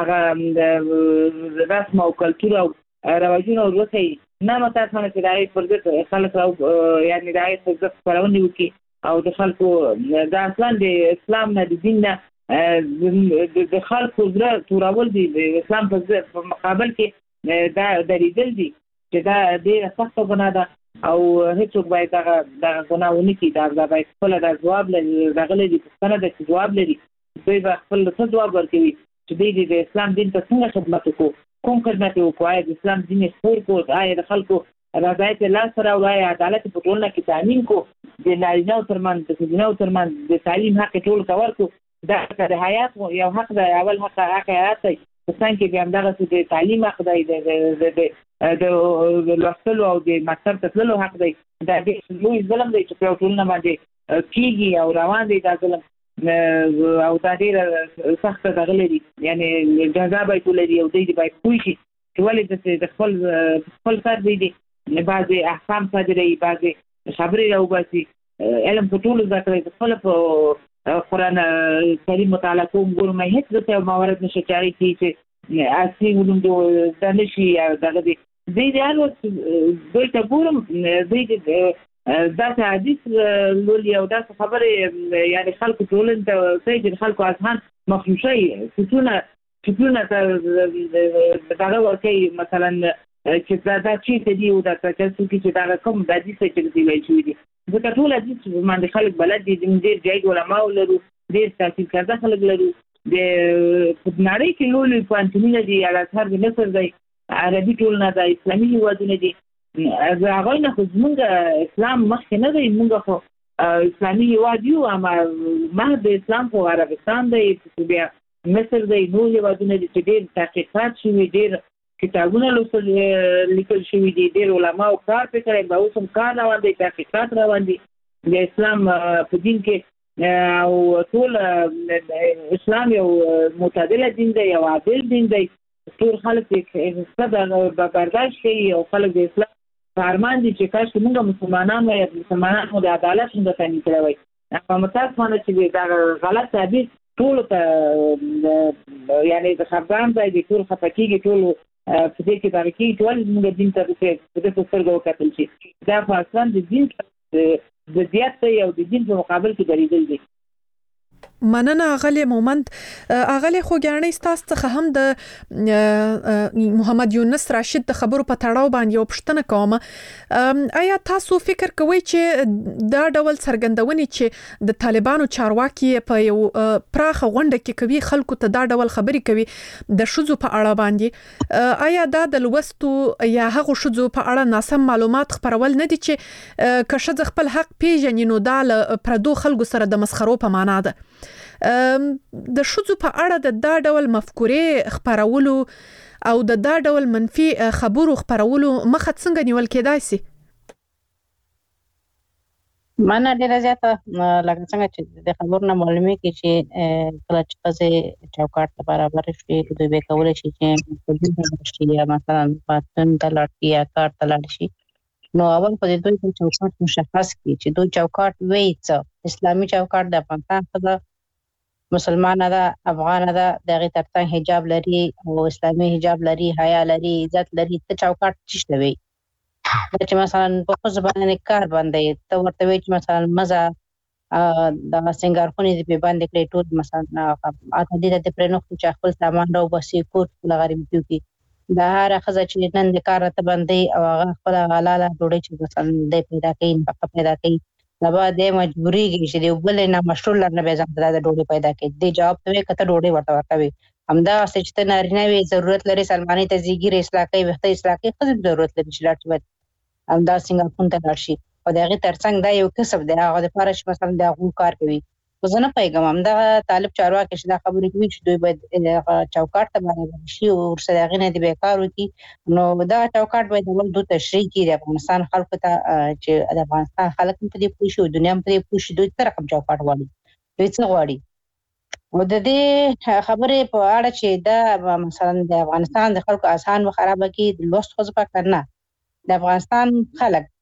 هغه رسم او کلتور او رواجونه ورسوي. نه متاسفانه چې د هغې پر ضد خلک یعنې د هغې پر ضد خپرونې وکړي او د خلکو دا اصلا د اسلام نه د دین نه د خلکو زړه تورول دي، د اسلام په مقابل کې دا درېدل دي چې دا ډېره سخته ګناه ده او هېڅوک باید دغه دغه ګناه ونه کړي. دا باید خپله دا ځواب لري، راغلی دي پوښتنه ده چې ځواب لري. دوی به خپل څه ځواب ورکوي چې دوی د اسلام دین ته څنګه خدمت وکړو، کوم خدمت یې وکړو، آیا د اسلام دین یې خپور کړو، آیا د خلکو رضایت یې لاسته راوړو، آیا عدالت په ټولنه کې تامین کړو، د نارینه‌و ترمنځ د ښځینه‌و ترمنځ د تعلیم حق یې ټولو ته ورکړو. دا د حیات یو حق دی، اول حق حق حیات دی، په څنګ کې بیا همدغسې د تعلیم حق دی، د لوستلو او د مکتب ته تللو حق دی. دا ډېر لوی ظلم دی چې په یو ټولنه باندې کېږي او روان دی دا ظلم، او دا ډېره سخته دغه لري، یعنې جزا باید ولري او دوی باید پوه شي چې ولې داسې د خپل خپل کار دوی دي بعضې احکام صادروي، بعضې خبرې راوباسي، علم په ټولو زده کړی، خپله په قرآن کریم مطالعه کوم ګورم، هېڅ داسې یو موارد نشي چارې کړي چې اصلي علوم زده نه شي یا دغه دي. دوی د هر وخت دوی ته ګورم دوی داسې حدیث لولي او داسې خبرې یعنې خلکو ټولنې ته ښایي چې د خلکو اذهان مخصوصوي فکرونه فکرونه ته دغه ورکوي. مثلا چې دا دا چې دی او دا څه چې دا کوم د دې څه چې ویل شوی دی ځکه ټول د دې باندې خلک بلد دي د ډېر ځای علماء لرو ډېر تحصیل کړه خلک لرو د نړۍ کې لوی پوهنتونونه دي الازهر د مصر دی عربي ټولنه د اسلامي هیوادونه دي هغه نه خو زمونږ اسلام مخکې نه دی موږ خو اسلامي هیواد یو اما مهد اسلام خو عربستان دی بیا مصر دی نور هیوادونه دي چې ډېر تحقیقات شوي ډېر کتابونه لوستل لیکل شوي دي ډېر علما او کار پکړي به اوس هم کار روان دي تحقیقات روان دي د اسلام په دین کې او ټول اسلام یو معتدل دین دی یو عادل دین دی ټول خلک یې ستاسو برداشت کوي او خلک د اسلام فرمان دي چې کاش موږ مسلمانان وای مسلمانانو د عدالت څنګه تاني کړوي هغه متاسفانه چې دا غلط تعبیر ټول ته یعنی د خبران ځای د ټول خپکیږي ټول په دې کې دا کې ټول موږ دین ته په دې سترګو وکتل شي دا په اصل د دین د زیات یو د دین په مقابل کې درېدل دي مننه اغلی مومند اغلی خو ګرانې ستاسو څخه هم د محمد یونس راشد د خبرو په تړاو باندې یو پوښتنه کوم آیا تاسو فکر کوئ چې دا ډول څرګندونې چې د طالبانو چارواکي په یو پراخ غونډه کې کوي خلکو ته دا ډول خبرې کوي د شذو په اړه باندې آیا دا د لوستو یا هغه شذو په اړه ناسم معلومات خبرول نه دي چې که شذ خپل حق پیژني نو دا ل پردو خلکو سره د مسخرو په معنا ده د شذو په اړه د دا ډول مفکورې خبرولو او د دا ډول منفي خبرو خبرولو مخه څنګه نیول کېدای شي مانا ډیره زیاته لکه څنګه چې د خبرونو معلومه کې چې کله چې ځې چوکاټ برابر شي دوی به کولای شي چې شي یا مثلا پاتن تلړ یا کار تلړ شي نو اول په دې دوی چوکاټ مشخص کړي چې دوی چوکاټ وایي څه اسلامي چوکاټ د افغانستان څخه مسلمان ده افغان ده دغه ترڅنګ حجاب لري او اسلامي حجاب لري حیا لري عزت لري ته چوکاټ چشته وي چې مثلا په خو زبانه کار باندې ته ورته وي چې مثلا مزه د سنگار خونې په باندې کړي ټول مثلا اته دې ته پرنو چې خپل سامان راو بسې کوټ لغړم کیږي دا هر خزه چې نن د کار ته باندې او هغه خپل حلاله ډوډۍ چې مثلا د پیدا کوي په پیدا کوي لبا د مجبوری کې چې د بل نه مشرول نه به ځم د ډوډۍ پیدا کوي د جواب ته کته ډوډۍ ورته ورکوي همدا چې ته نارینه وي ضرورت لري سلمانی ته زیګر اصلاح کوي وخت اصلاح کوي خو ضرورت لري چې لاټ همدا څنګه خون ته راشي او دغه ترڅنګ دا یو کسب دی هغه د فارش مثلا د غو کار کوي وزنه پیغام همدا طالب چارواکي چې دا خبرې کوي چې دوی باید چوکاټ ته باندې شي او سره غنه دی بیکار وکي نو دا چوکاټ باید ول دوه تشریح کړي د افغانستان خلکو ته چې د افغانستان خلک په دې پوښي او دنیا په دې پوښي دوی تر کوم چوکاټ وایي دوی څه غواړي او د دې خبرې په اړه چې دا مثلا د افغانستان د خلکو آسان و خراب کی د لوست خو ځپا کرنا د افغانستان خلک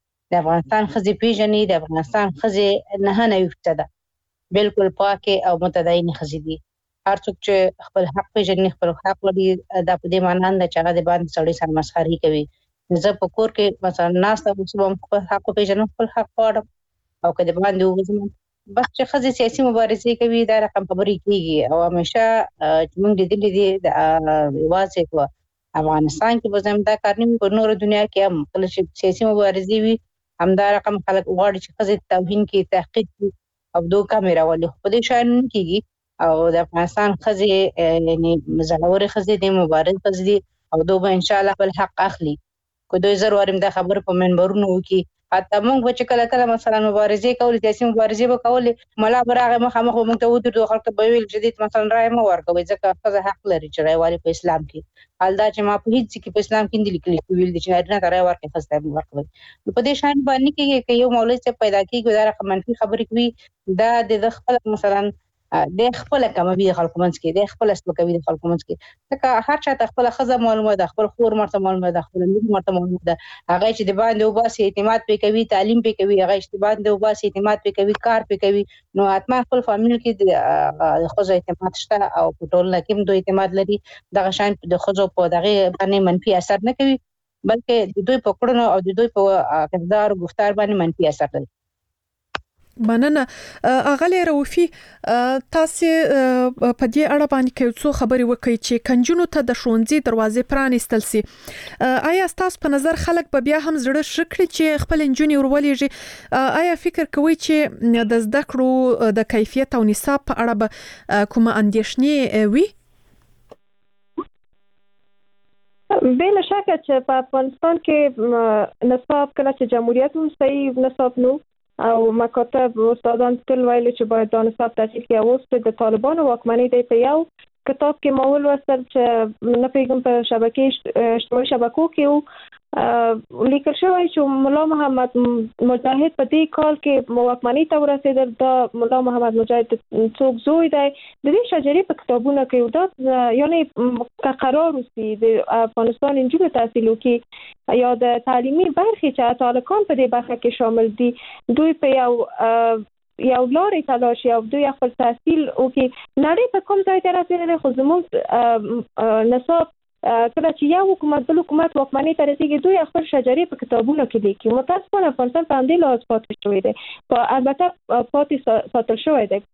د افغانستان خزي پیژني د افغانستان خزي نه نه یفته بالکل پاکه او متدین خزي دي هر څوک چې خپل حق پیژني خپل حق لري د په دې معنی نه چې د باندې سړی سره مسخري کوي زه په کور کې مثلا ناس ته وسوم خپل حق پیژنم خپل حق پاړم او کله باندې وزم بس چې خزي سیاسي مبارزه کوي دا رقم خبرې کیږي او همیشه چې موږ د دې د واځي کو افغانستان کې وزم دا کار نه په نور دنیا کې هم کله سیاسي مبارزه وي هم دا رقم خلک وغواړي چې خزي توهین کې تحقیق او دوه کیمرا ولې په دې شان کېږي او د افغانستان خزي یعنی مزلور خزي د مبارز خزي او دوه ان شاء الله بل حق اخلي کو دوی ضرورم د خبر په منبرونو کې حتی موږ چې کله کله مثلا مبارزه کول سیاسي مبارزه وکول ملا برغه مخه مخ موږ ته ودرو خلک به ویل جديد مثلا راي مو ورکوي ځکه خزه حق لري چې راي والی په اسلام کې حال دا چې ما په هیڅ کې په اسلام کې لیکلي ویل دي چې نه راي ورکوي خزه ورکوي په دې شان باندې کې یو مولوی څخه پیدا کیږي دا رقم منفي خبرې کوي دا د خپل مثلا د خپل کموي د خلکو منځ کې د خپل اسلوبي د خلکو منځ کې ځکه هر چا ته خپل خزه معلومه ده خپل خور مرته معلومه ده خپل لور مرته معلومه ده هغه چې د باندې وباسي اعتماد پې کوي تعلیم پې کوي هغه چې د باندې وباسي اعتماد پې کوي کار پې کوي نو اتما خپل فامیل کې د خزه اعتماد شته او په ټول کې دوی اعتماد لري دغه شان د خزو په دغه باندې منفي اثر نه کوي بلکې د دوی په کړنو او د دوی په کردار او گفتار باندې منفي اثر لري مننه. اغلی روفي تاسو په دې اړه باندې کې څو خبرې وکړي چې کنجونو ته د ښوونځي دروازې پرانیستل سي. آیا تاسو په نظر خلک به بیا هم زړه شکړي چې خپل انجونې ورولېږي؟ آیا فکر کوئ چې د زده کړو د کیفیت او نصاب په اړه به کومه اندېښنې وي؟ بلا شکه چې په افغانستان کې نصاب کله چې جمهوریت هم صحیح نصاب نو او مکاتب استادان ټول ویل چې باید دا نصاب تشکیل کړي. اوس د طالبانو واکمنۍ دی په یو کتاب کې ما ولوستل چې نه پیغام په شبکې اجتماعي شبکو کې لیکل شوی چې مولا محمد مجاهد په دې کال کې واکمنۍ ته ورسېدل. دا مولا محمد مجاهد څوک زوی دی د دې شجرې په کتابونو کې دا یعنی قرار وسی د افغانستان انجونو تحصیل وکړي یا د تعلیمي برخې چې تعلقان په دې برخه کې شامل دي دوی په یو یو لارې تلاش یو دوی خپل تحصیل وکړي. نړۍ په کوم ځای ته رسېدلې خو زموږ نصاب کله چې یو حکومت بل حکومت واکمنۍ ته رسېږي دوی خپل شجرې په کتابونو کې لیکي. متاسفانه افغانستان په همدې لحاظ پاتې شوی دی، البته پاتې ساتل شوی دی.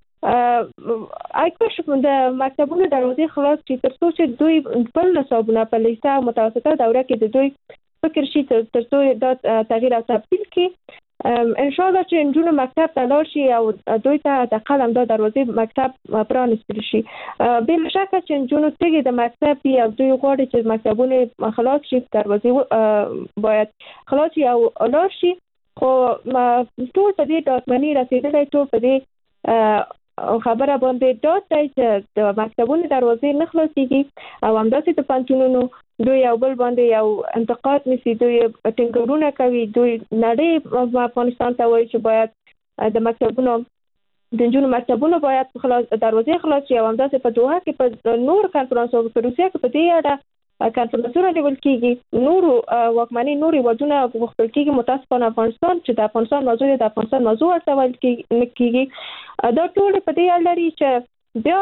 اکوش د مکتبونو دروازې خلاص چې تر څو چې دوی بل نصابونه په لیسه متوسطه دوره کې د دوی فکر شي تر څو دا تغییر او تبدیل کړي. ان شاء الله چې انجونو مکتب ته لاړ شي او دوی ته د قلم دا دروازې مکتب پرانستل شي. بې شکه چې انجونو تیږي د مکتب یا دوی غواړي چې مکتبونه خلاص شي دروازې باید خلاص شي او لاړ شي. خو ټول په دې ډاډمنۍ رسېدلی، ټول په دې خبره باندې ډاډ دی چې د مکتبونو دروازې نه خلاصېږي او همداسې د پوهنتونونو دوی یو بل باندې یو انتقاد نیسي، دوی ټینګارونه کوي. دوی نړۍ افغانستان ته وایي چې باید د مکتبونو د انجونو مکتبونو باید خلاص دروازې خلاص شي او همداسې په دوحه کې په نور کنفرانس او په روسیه کې په دې اړه کنفرانسونه نیول کېږي. نورو واکمنۍ نورې ودونه غوښتل کېږي. متاسفانه افغانستان چې د افغانستان موضوع د افغانستان موضوع ورته ویل کېږي. دا ټول په دې اړه لري چې بیا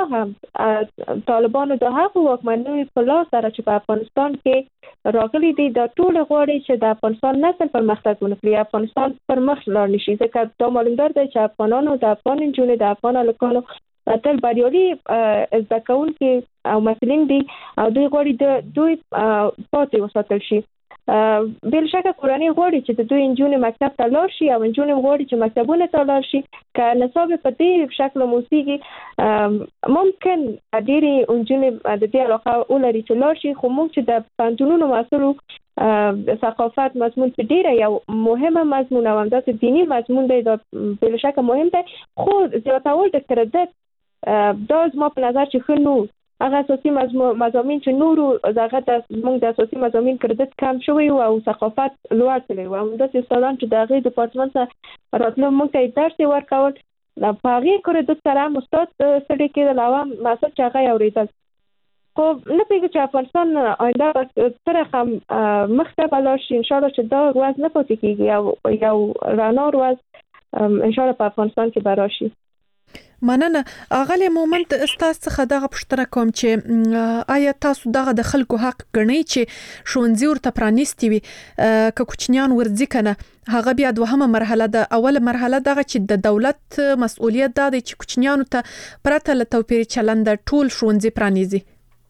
هم طالبانو د هغو واکمنۍ په لاس سره چې په افغانستان کې راغلي دي دا ټول غواړي چې د افغانستان نسل پرمختګ ونکړي، افغانستان پر مخ لاړ نشي. ځکه دا معلومدار دی چې افغانانو د افغان نجونې د افغان هلکانو تل بریالي زده کوونکي او مسلین دي او دوی غواړي د دوی پاتې وساتل شي. بل شکه کورنۍ غواړي چې د دوی انجونې مکتب ته لاړ شي او انجونې غواړي چې مکتبونه ته لاړ شي. که نصاب په دې شکل موسیقي ممکن ډېرې انجونې د دې علاقه ولري چې لاړ شي، خو موږ چې د پوهنتونونو مسؤلو ثقافت مضمون چې ډېره یو مهمه مضمون او همداسې دیني مضمون دی، دا بل شکه مهم دی. خو زیاتول د کردت دا زما په نظر چې ښه نو هغه اساسي مضامین چې نورو دغه د موږ د اساسي مضامین کردت کم شوی او ثقافت لوړ تللی و. همداسې استادان چې د هغې ډپارټمنټ څخه راتلل موږ ته یې درس یې ورکول، په هغې کردت سره هم استاد ستړي کېدل او هم محصل چې هغه یې اورېدل. خو نه پوهېږو چې افغانستان آینده به څه رقم مخته به لاړ شي. انشاءالله چې دا ورځ نه پاتې کېږي او یو رڼا ورځ انشاءالله په افغانستان کې به راشي. مننه. اغلی مومند استاد څخه دغه پوښتنه کوم چې آیا تاسو دغه د خلکو حق ګڼئ چې ښوونځي ورته پرانیستي وي که کوچنیان ورځي که نه؟ هغه بیا دوهمه مرحله ده. اوله مرحله دغه چې د دولت مسؤلیت دا دی چې کوچنیانو ته پرته له توپیر چلنده ټول ښوونځي پرانیزي.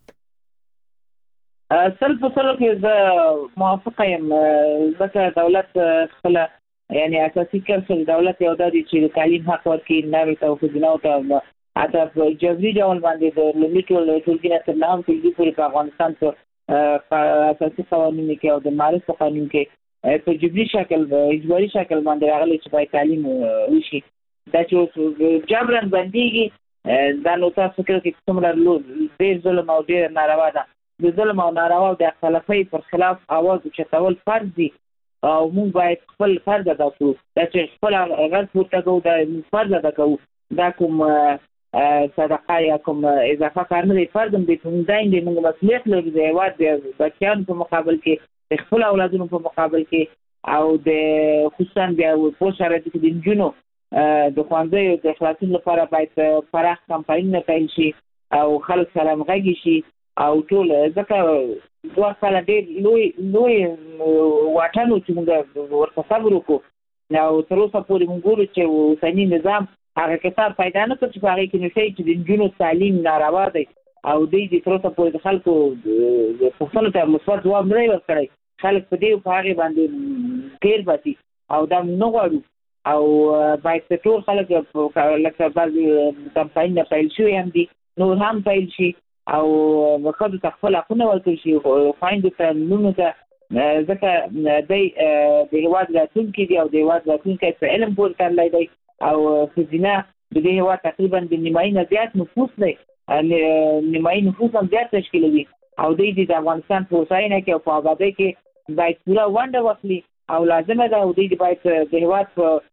سل په سلو کې زه موافقه یم، ځکه دولت خپله یعنی اساسي کړ دولت یو دا دی چې تعلیم حق ورکړي نړۍ ته او ښځیناو ته حتی په جبري ډول باندې د لومړي ټولګي نه تر نهم ټولګي پورې په افغانستان په اساسي قوانینو کې او د معارف په قانون کې په جبري شکل اجباري شکل باندې راغلی چې باید تعلیم وشي. دا چې اوس جبرن بندېږي دا نو تاسو فکر کوئ څومره ډېر ظلم او ډېر ناروا ده. د ظلم او ناروا او د اختلافۍ پر خلاف اواز اوچتول فرض دي او موږ باید خپل فرض ادا کړو. دا چې خپل غږ پورته کوو دا فرض ادا کوو، دا کوم صدقه یا کوم اضافه کار نه دی، فرض هم دی. موږ دایندې موږ مسؤلیت لرو د هېواد د بچیانو په مقابل کې، د خپل اولادونو په مقابل کې او د خصوصا بیا په شرایطو کې د نجونو د ښوونځیو د خلاصون لپاره باید پراخ کمپاینونه پیل شي او خلک سره همغږي شي او ټول. ځکه دوه کاله ډېر لوی لوی واټن و چې موږ ورته صبر وکړو او تر اوسه پورې موږ ګورو چې اوسنی نظام هغه کتاب پیدا نه کړ چې په هغه کې نشي چې د نجونو تعلیم ناروا دی او د دې تر اوسه پورې د خلکو د پښتنو ته مثبت ځواب نه ورکړي. خلک په دې په هغه باندې ډیر باسي او دا نه غواړي او باید ټول خلک لکه بعضې کمپاین نه پیل شوي هم دي نور هم پیل شي او ښځو ته خپل حقونه ورکړل شي خویندو ته نونو ته ځکه دی د هېواد راتلونکی دی او د هېواد راتلونکی په علم پورې تړلی دی او ښځینه د دې هېواد تقریبا د نیمایي نه زیات نفوس دی نیمایي نفوس هم زیات تشکیلوي او دوی د افغانستان په هوساینه کې او په ابادۍ کې باید پوره ونډه واخلي او لازمه ده او دوی باید د هېواد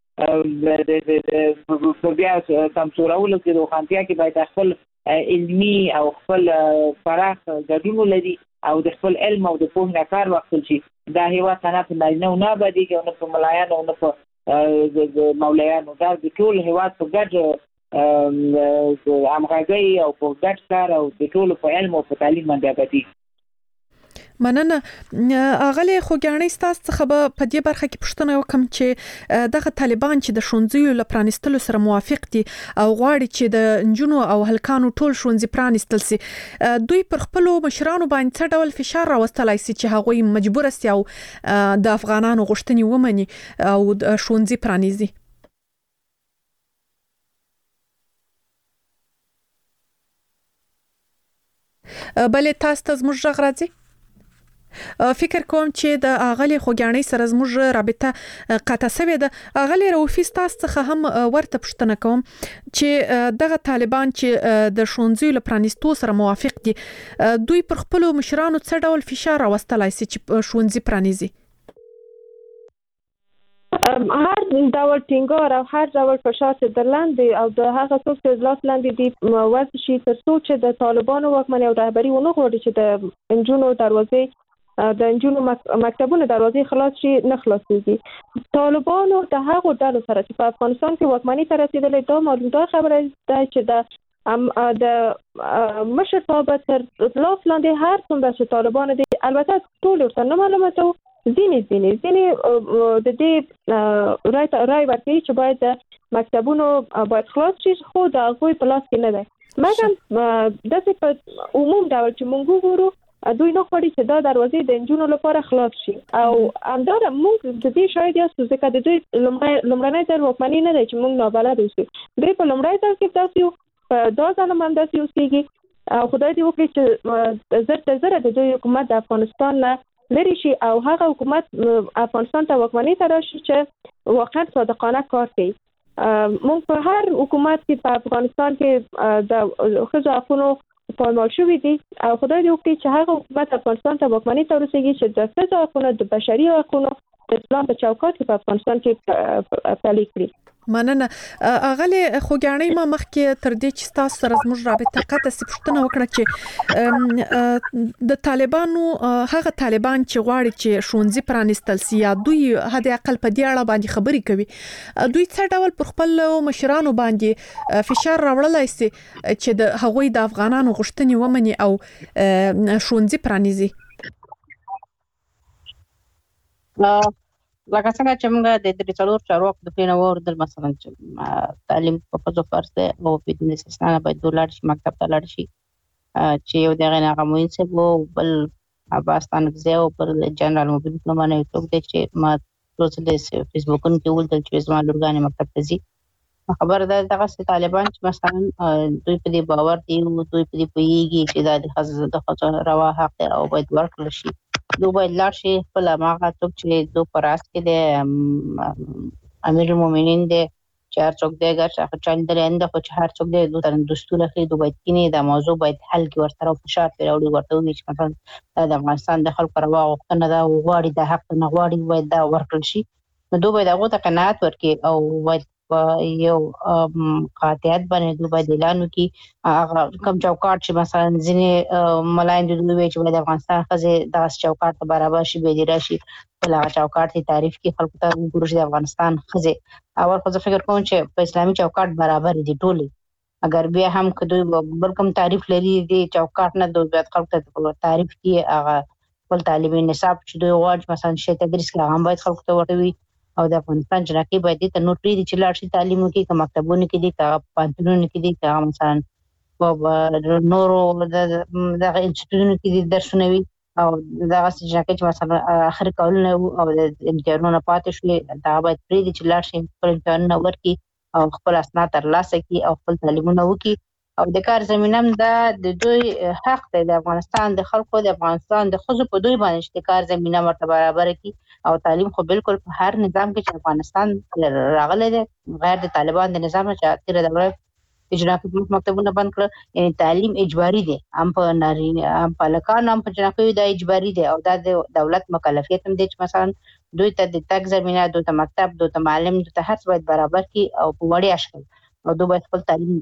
په بیا سمسورولو کې روښانتیا کې باید خپل علمي او خپل پراخ ګډون ولري او د خپل علم او د پوهې نه کار واخیستل شي. دا هېواد نه په نارینه او نه ابادېږي او نه په ملایانو او نه په مولایانو. دا د ټول هېواد په ګډ همغږۍ او په ګډ کار او د ټولو په علم او په تعلیم باندې ابادېږي. مننه. اغلی خوګیاڼۍ ستاسو څخه به په دې برخه کې پوښتنه وکم چې دغه طالبان چې د ښوونځیو له پرانیستلو سره موافق دي او غواړي چې د نجونو او هلکانو ټول ښوونځي پرانیستل سي، دوی پر خپلو مشرانو باندې څه ډول فشار راوستلای سي چې هغوی مجبور سي او د افغانانو غوښتنې ومني او ښوونځي پرانیزي؟ بلې تاسو ته زموږ غږ راځي؟ فکر کوم چې د اغلی خوګیاڼۍ سره زموږ رابطه قطع شوې ده. اغلی روفي تاسو څخه هم ورته پوښتنه کوم چې دغه طالبان چې د ښوونځیو له پرانیستو سره موافق دي، دوی پر خپلو مشرانو څه ډول فشار راوستلای سي چې ښوونځي پرانیزي؟ هر ډول ټینګار او هر ډول فشار چې د لاندې او د هغه څوک چې لاس لاندې دي وضع شي تر څو چې د طالبانو واکمنۍ او رهبري ونه غواړي چې د نجونو دروازې د نجونو مکتبونو دروازې خلاص شي، نه خلاصېږي. طالبانو د هغو ډلو سره چې په افغانستان کې واکمنۍ ته رسېدلې دا معلومه خبره ده چې د د مشرتابه تر لاس لاندې هر څومره چې طالبان دي، البته ټول ورته نه معلومات او ځینې ځینې ځینې د دې رای ورکوي چې باید مکتبونو باید خلاص شي، خو د هغوی په لاس کې نه دی. مګر داسې په عموم ډول چې موږ وګورو دوی نه غواړي چې دا دروازې د نجونو لپاره خلاص شي او همدارنګه موږ د دې شاید یاستو ځکه د دوی لومړنی ځل واکمني نه دی چې موږ نابلد اوسو. دوی په لومړی ځل کې داسې په دا ځل هم داسې اوسېږي او خدای دې وکړي چې زر تر زره د دوی حکومت د افغانستان نه لري شي او هغه حکومت افغانستان ته واکمنۍ ته راشي چې واقعا صادقانه کار کوي. موږ په هر حکومت کې په افغانستان کې د ښځو حقونو پایمال شوي دي او خدای دې وکړي چې هغه حکومت افغانستان ته واکمنۍ ته ورسېږي چې د ښځو حقونو د بشري حقونو د اسلام په چوکاټ کې په افغانستان کې پلي کړي. مننه. اغلی خوګیاڼۍ ما مخکې تر دې چې تاسو سره زموږ رابطه قطع سي پوښتنه وکړه چې د طالبانو هغه طالبان چې غواړي چې ښوونځي پرانیستل سي یا دوی حد اقل په دې اړه باندې خبرې کوي، دوی څه ډول پر خپل مشرانو باندې فشار راوړلای سي چې د هغوی د افغانانو غوښتنې ومني او ښوونځي پرانیزي؟ لکه څنګه چې موږ د درې څلور چارواکو د پلان وردل مثلا چې تعلیم په ښځو فرض دی او بدون استثنا باید ولاړ شي مکتب ته لاړ شي چې یو دغه هغه موین صاحب او بل عباس تانکزی او بل جنرال موبین پلمانه یو څوک دی چې ما روز د فیسبوکونو کې ولدل چې زما لورګانې مکتب ته ځي. خبر ده دغه طالبان چې مثلا دوی په دې باور دي او دوی په دې پوهیږي چې دا د ښځو د ښځو روا حق دی او باید ورکړل شي. دو باید لاړ شي خپل هغه څوک چې دو پراس کې د امیر المؤمنین دی چې هر څوک دی ګر چې چل درنده خو چې هر څوک دی دو تر دستور اخلي دو باید کینی دا موضوع باید حل کې ورته او فشار پر اوري ورته وي چې مثلا د افغانستان د خلکو روا غوښتنه دا غواړي د حق نه غواړي باید دا ورکړل شي. نو دو باید هغه ته قناعت ورکړي او باید یو قاطعیت باندې دوی باید اعلان وکړي. هغه کوم چوکاټ چې مثلا ځینې ملاین دوی وایي چې د افغانستان ښځې دغه چوکاټ ته برابر شي به دې راشي بل هغه چوکاټ ته تعریف کړي خلکو ته وګوري چې د افغانستان ښځې اول خو زه فکر کوم چې په اسلامي چوکاټ برابر دي ټولې، اگر بیا هم که دوی بل کوم تعریف لري دې چوکاټ نه دوی باید خلکو ته تعریف کړي. هغه خپل تعلیمي نصاب چې دوی غواړي مثلا شی تدریس کړي هغه باید خلکو ته ورته وي او د افغانستان جنکې باید د نور پری چې لاړ شي تعلیم وکړي که مکتبونه کې دي که پانتونونه کې دي که مثلا په نورو د دغه انسټیټیوټونو کې دي درسونه وي او دغه جنکې چې مثلا اخر کولونه او د امتحانونو پاتې شوي دا باید پری چې لاړ شي خپل امتحانونه ورکړي او خپل اسناد ترلاسه کړي او خپل تعلیمونه وکړي او د کار زمينه هم دا د دوی حق دی د افغانستان د خلکو د افغانستان د خزو په دوی باندې چې کار زمينه مرتبه برابر کړي او تعلیم خو بالکل په هر نظام کې چې افغانستان راغلی دی غیر د طالبان د نظام چې تیر دوره اجرا مکتبونه بند کړ یعنی تعلیم اجباري دی هم په ناري هم په لکان هم په جنکو د اجباري دی او دا د دولت مکلفیت هم دی چې مثلا دوی ته د تک زمينه دوی ته مکتب دوی ته معلم دوی ته هر څه باید برابر کړي او په وړي اشکال او دوی باید خپل تعلیم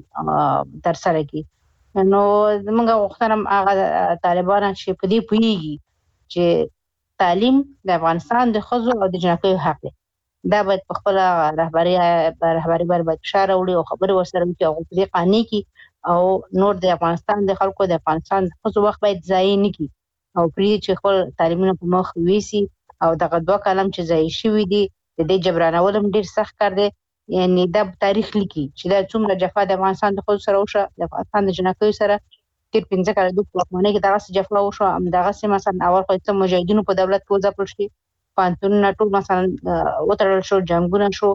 تر سره کړي نو موږ غوښتنه هغه طالبان چې په دې پوهیږي چې تعلیم د افغانستان د خزو او د جنکو حق دی دا باید په خپل رهبری رهبری بر باید اشاره وړي او خبرې ورسره وکړي او په دې قانوني کې او نور د افغانستان د خلکو د افغانستان د خزو وخت باید ضایع نه کړي او پری چې خپل تعلیمونه په مخ ویسي او دغه دوه کلم چې ضایع شوي دي د دې جبرانول هم ډیر سخت کار دی یعنی دا تاریخ لیکي چې دا څومره جفا د افغانستان د خود سره وشو د افغانستان د جنکو سره تیر پنځه کال د حکومت کې دغه جفا وشو هم دغه سم مثلا اول خو ته مجاهدینو په دولت کې وځپل شي پانتون ټول مثلا وترل شو جنگونه شو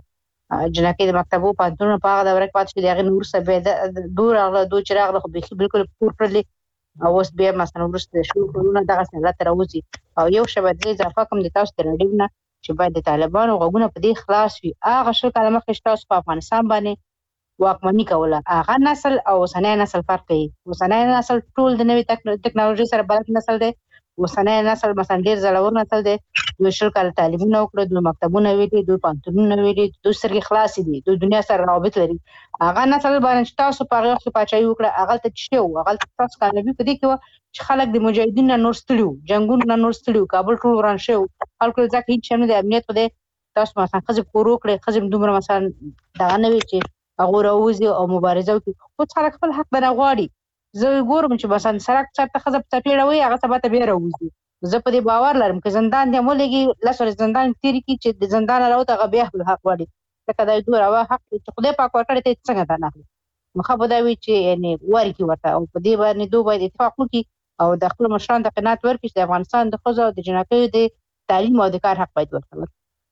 جنکې د مکتبو پانتون په هغه دوره کې پات شو دغه نور سبه دور هغه دوه چراغ له به بالکل پور کړل او اوس بیا مثلا ورسته شو کولونه دغه څنګه تر اوځي او یو شبکه اضافه کوم د تاسو تر ډیونه چې باید د طالبانو غوونه په دې خلاص وي هغه شو کلمه کې تاسو په افغانستان باندې واکمني کوله هغه نسل او اوسنی نسل فرق کوي اوسنی نسل ټول د نوې ټکنالوژي سره بلد نسل دی اوسنی نسل مثلا ډیر زړور نسل دی دوی شل کال تعلیمونه وکړه دوی مکتبونه ویلي دوی پانتونونه ویلي دوی سرګي خلاص دي دوی دنیا سره روابط لري هغه نسل باندې تاسو په هغه څه پچای وکړه هغه ته چې و هغه تاسو کامیابی په دې کې چې خلک د مجاهدینو نور ستړي جنگونو نور ستړي کابل ټول وران شو خلکو ځکه هیڅ شنه د امنیت په دې تاسو مثلا خزم کورو کړې خزم دومره مثلا دا نه وی چې هغه راوځي او مبارزه کوي خو خلک خپل حق بنا غواړي زه ګورم چې مثلا سرک چرته خزم چپیړوي هغه څه به بیا راوځي زه په دې باور لرم چې زندان دی مولګي لاسره زندان تیری کی چې د زندان راوته هغه بیا خپل حق غواړي ځکه دا دوه راو حق چې خدای پاک ورکړي ته څنګه دا نه مخه بدوي چې یعنی ورکی ورته او په دې باندې دوه باید اتفاق وکړي او د خپل مشران د قناعت ورکړي چې افغانستان د خزو او د جنکو د تعلیم او د کار حق باید ورکړي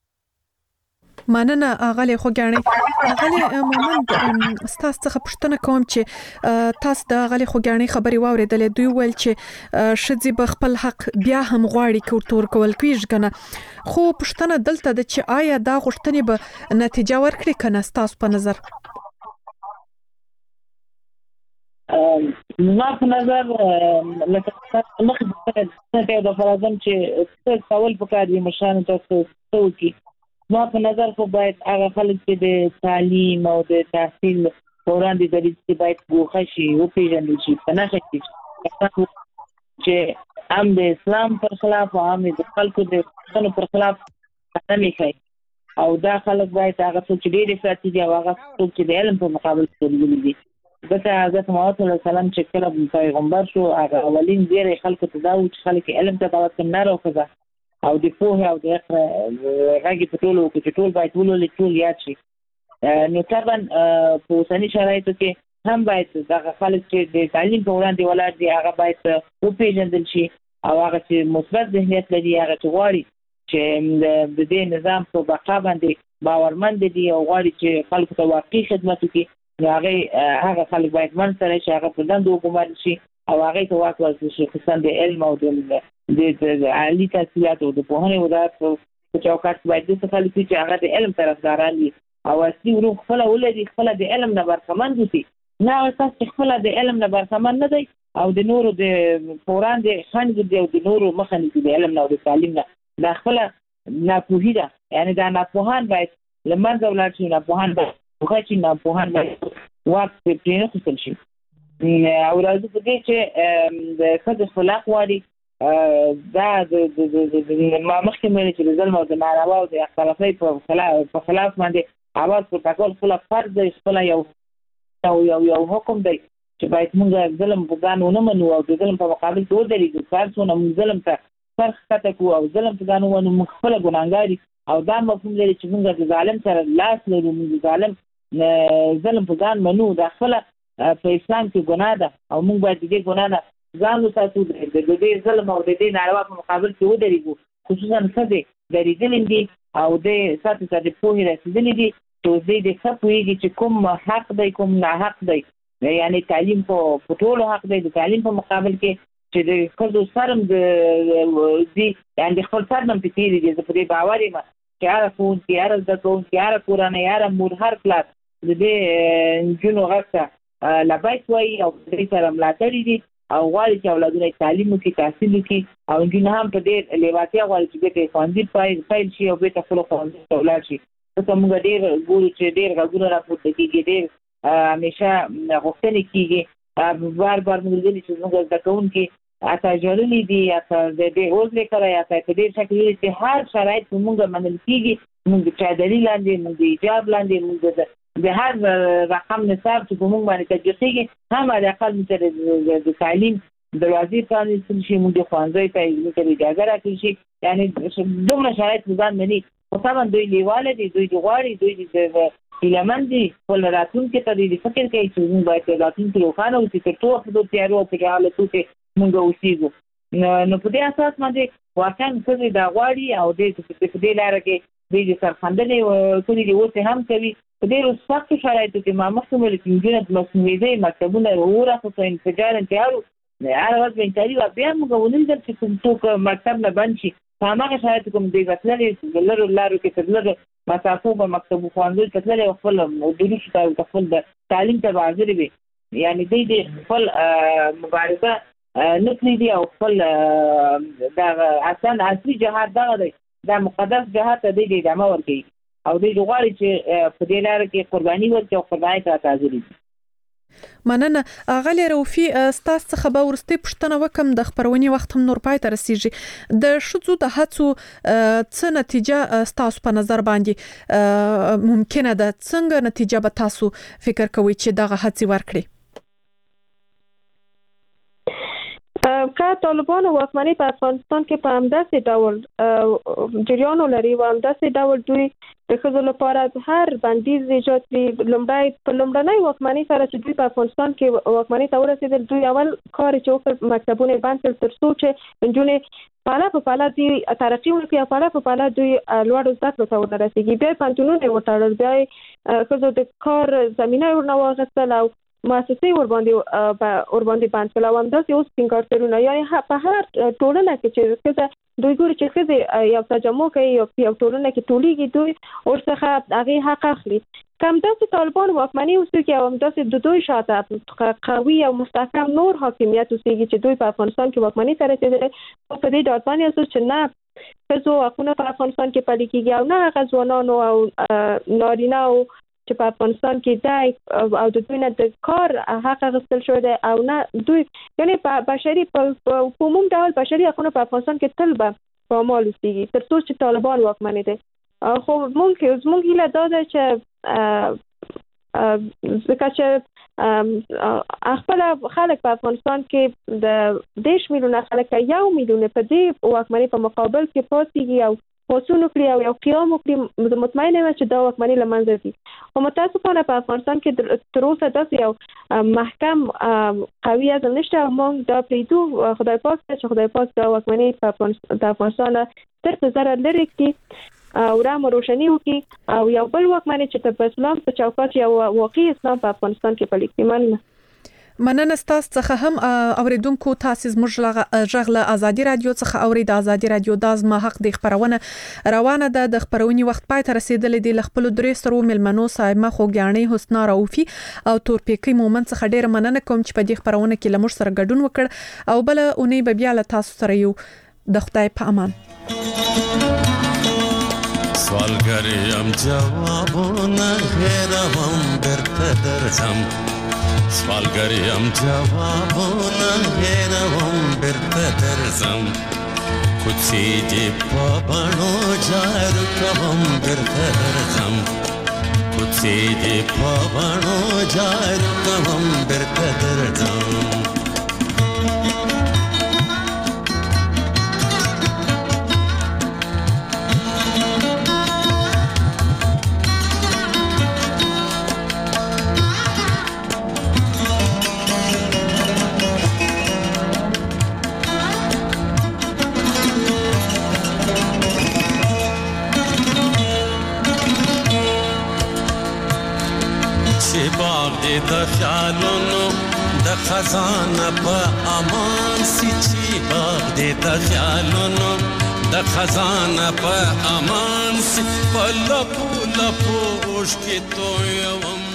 مننه اغلی خوګانی اغلی مومند ستاسو څخه پوښتنه کوم چې تاسو د اغلی خوګانی خبري واوریدلې دوی ول چې شذي به خپل حق بیا هم غواړي کوتور کول کیږي کنه خو پوښتنه دلته د چې آیا دا غوښتنې به نتیجه ورکړي کنه تاسو په نظر ما په نظر لکه مخکې د فرضاً چې څه کول پکار دي مشان تاسو څوکي ما په نظر خو باید هغه خلک چې د تعلیم او د تحصیل دوران دي چې باید ګوښه شي او پیژندل شي په نښه کې چې هم د اسلام پر خلاف او هم د خلکو د قانون پر خلاف نه کوي او دا خلک باید هغه څه چې ډېر ساتي دي او هغه څه چې د علم په مقابل کې دي ځکه حضرت محمد صلی الله علیه وسلم چې کله پیغمبر شو هغه اولین ډېر خلکو ته دا و چې خلک علم ته دعوت کړي نه راوخذ او د پوهه او د هغه په ټولو کې ټول باید ولولي ټول یاد شي نو طبعا په اوسني شرایطو کې هم باید دغه خلک چې د تعلیم په وړاندې ولاړ دي هغه باید وپېژندل شي او هغه چې مثبت ذهنیت لري هغه چې غواړي چې د دې نظام په بقا باندې باورمند دي او غواړي چې خلکو ته واقعي خدمت وکړي نو هغه هغه خلک باید من سره شي هغه په دندو وګمارل شي او هغه ته واک ورکړل شي خصوصا د علم او د د عالی تحصیلات او د پوهنې وزارت په چوکاټ باید د خلکو چې هغه د علم طرفداران دي او اصلي ورو خپل ولدي خپل د علم نه برخمن دي نه تاسو خپل د علم نه برخمن نه دی او د نورو د فوران د خنګ دی او د نورو مخنی د علم نه او د تعلیم نه د خپل ناپوهی ده یعنی دا ناپوهان باید لمنځه ولاړ شي ناپوهان باید خو چې ناپوهان باید واک په پرېنه خپل شي او راځي په دې چې د خدای خلاق واري دا د ما مخکې مې چې د ظلم او د ناروا او د اختلافي په خلاف په خلاف باندې اواز په تکول خپل فرض دی خپل یو یو یو حکم دی چې باید موږ ظلم په ځان ونه منو او د ظلم په مقابل کې ودرېږو فرض ونه موږ ظلم ته فرق کته کو او ظلم په ځان ونه موږ خپل ګناهګاري او دا مفهوم لري چې موږ د ظالم سره لاس لرو، موږ ظالم ظلم په ځان منو، دا خپل په اسلام کې ګناه ده او موږ باید دې ګناه نه ځان وساتو، د دې ظلم او د دې ناروا په مقابل کې ودرېږو. خصوصا ښځې درېدلې دي او د ساتي سره په پوهې رسېدلې دي چې دې د ښه پوهېږي چې کوم حق دی کوم ناحق دی. یعنی تعلیم په ټولو حق دی، د تعلیم په مقابل کې چې د ښځو سر هم د دي یعنې د خپل سر نه هم پې تېرې دي. زه په دې باور یم چې هره ښوونکي، هره زده کوونکي، هره کورنۍ، هره مور، هر پلار د دې نجونو غږ ته لبیک وایي او دې سره ملاتړي دي او غواړي چې اولادونه تعلیم وکړي، تحصیل وکړي او نجونې هم په دې لیوالتیا غواړي چې بېرته یې ښوونځي پیل شي او بېرته خپلو ښوونځیو ته ولاړ شي. ځکه موږ ډېر ګورو چې ډېر غږونه راپورته کېږي، ډېر همیشه غوښتنې کېږي، بار بار موږ لیدلي چې زموږ زده کوونکي حتی ژړلي دي، حتی د دې عذر یې کړی، حتی په ډېر شکل ویلي چې هر شرایط په موږ منل کېږي، موږ د چادري لاندې، موږ د حجاب لاندې، موږ د هر رقم نصاب چې په موږ باندې تطبیق کېږي هم حداقل موږ د تعلیم دروازې پرانېستل شي، موږ د ښوونځیو ته موږ ته اجازه راکړل شي. یعنې دومره شرایط په ځان مني، خو طبعا دوی لیواله دي، دوی د غواړي، دوی د هیلهمند دي، خپل راتلونکي ته دوی فکر کوي چې موږ باید راتلونکي روښانه اوسي، تر څو په دې تیارو او په حالتو کې موږ اوسېږو. نو په دې اساس باندې واقعا ښځې دا غواړي او په دې لاره کې دوی د سرښندنې کړي دي، اوس هم کوي. په ډېرو سختو شرایطو کې ما مخکې ویل چې نجونې د مصنوعي مکتبونه وراخیستو، انفجار انتحار هره ورځ به انتحاري وه، بیا موږ ونه لیدل چې کوم څوک مکتب نه بند شي. په هماغه شرایطو کې دوی به تللې، د لرو لارو کې تر لرو مسافو به مکتبو ښوونځیو ته تللې او خپل دروسو ته خپل د تعلیم ته به حاضرې وي. یعنې دوی د خپل مبارزه نه پرېږدي او خپل دغه اصلا اصلي جهاد دغه دی، دا مقدس جهاد ته دوی ادامه ورکوي او دوی غواړي چې په دې لاره کې قرباني ورکړي او قربانۍ ته حاضر دي. مننه. اغلی روفي، ستاسو څخه به وروستۍ پوښتنه وکم، د خپرونې وخت هم نور پای ته رسیږي. د ښځو د هڅو څه نتیجه ستاسو په نظر باندې ممکنه ده؟ څنګه نتیجه به تاسو فکر کوئ چې دغه هڅې ورکړي؟ که طالبان واکمني په افغانستان کې په همداسې ډول جریان ولري او همداسې ډول دوی د ښځو لپاره هر بندیز ایجاد کړي، لومړی په لومړنۍ واکمنۍ سره چې دوی په افغانستان کې واکمنۍ ته ورسېدل، دوی اول کار چې وکړ مکتبونه بند کړل تر څو چې نجونې پاله په پاله دوی ترقي وکړي او پاله په پاله دوی لوړو زده کړو ته ورسېږي. بیا یې پوهنتونونه یې وتړل، بیا یې ښځو د کار زمینه یې ورنه واخیستل او مؤسسې ورباندې ورباندې بند کړل او همداسې اوس ټینګارترونه، یعنې په هر ټولنه کې چې ښځه دوی ګوري چې ښځې یو تجمع کوي، یو ټولنه کې ټولېږي، دوی ورڅخه هغې حق اخلي. که همداسې طالبان واکمني وسوکړي او همداسې د دوی شاته قوي او مستحکم نور حاکمیت وسیږي چې دوی په افغانستان کې واکمني ته رسېدلي، په دې ډاډ باندې یاستو چې نه ښځو حقونه په افغانستان کې پلي کېږي او نه هغه ځوانانو او نارینه‌و چې په افغانستان کې دی او د دوی نه د کار حق اخیستل شوی دی او نه دوی، یعنې په بشري په عموم ډول بشري حقونه په افغانستان کې تل به په اعمال وسیږي تر څو چې طالبان واکمني دي. خو مونږ زموږ هیله دا ده چې ځکه چې خپل خلک په افغانستان کې د دېرش میلیونه خلک یو میلیونه په دې واکمنۍ په مقابل کې پاتېږي او پاڅون وکړي او یو قیام وکړي، زه مطمئنه یم چې دا واکمني له منځه ځي. خو متاسفانه په افغانستان کې تر اوسه داسې یو محکم قوي عزم نشته او موږ دا پرېږدو. خدای پاک ته چې خدای پاک دا واکمني د افغانستان تر ضرر لرې کړي او رحم او روشني وکړي او یو بل واکمني چې د اسلام په چوکاټ یو واقعي اسلام په افغانستان کې پلي کړي. مننه. مننه ستاسو څخه هم اوریدونکو. تاسو زموږ غږ له ازادي رادیو څخه اورید. ازادي رادیو د زما حق د خبرونه روانه ده. د خبرونې وخت پای ته رسیدلی دی. ل خپل درې سرو ملمنو صاحب خوګیانې حسنا رؤفي او تورپیکی مومن څخه ډیر مننه کوم چې په دې خبرونه کې لمر سره ګډون وکړ او بل اونۍ به بیا له تاسو سره یو. د خدای په امان. سوالګریم جوابونه هېروم درته درځم، سوالګریم جوابونه هېروم درته درځم، کوڅې دې په بڼو جارو کوم درته درځم، کوڅې دې په بڼو جارو کوم درته درځم. خیالونو د خزانه په امان سي چې باغ دې د خیالونو د خزانه په امان سي په لپو لپو اوښکې تویوم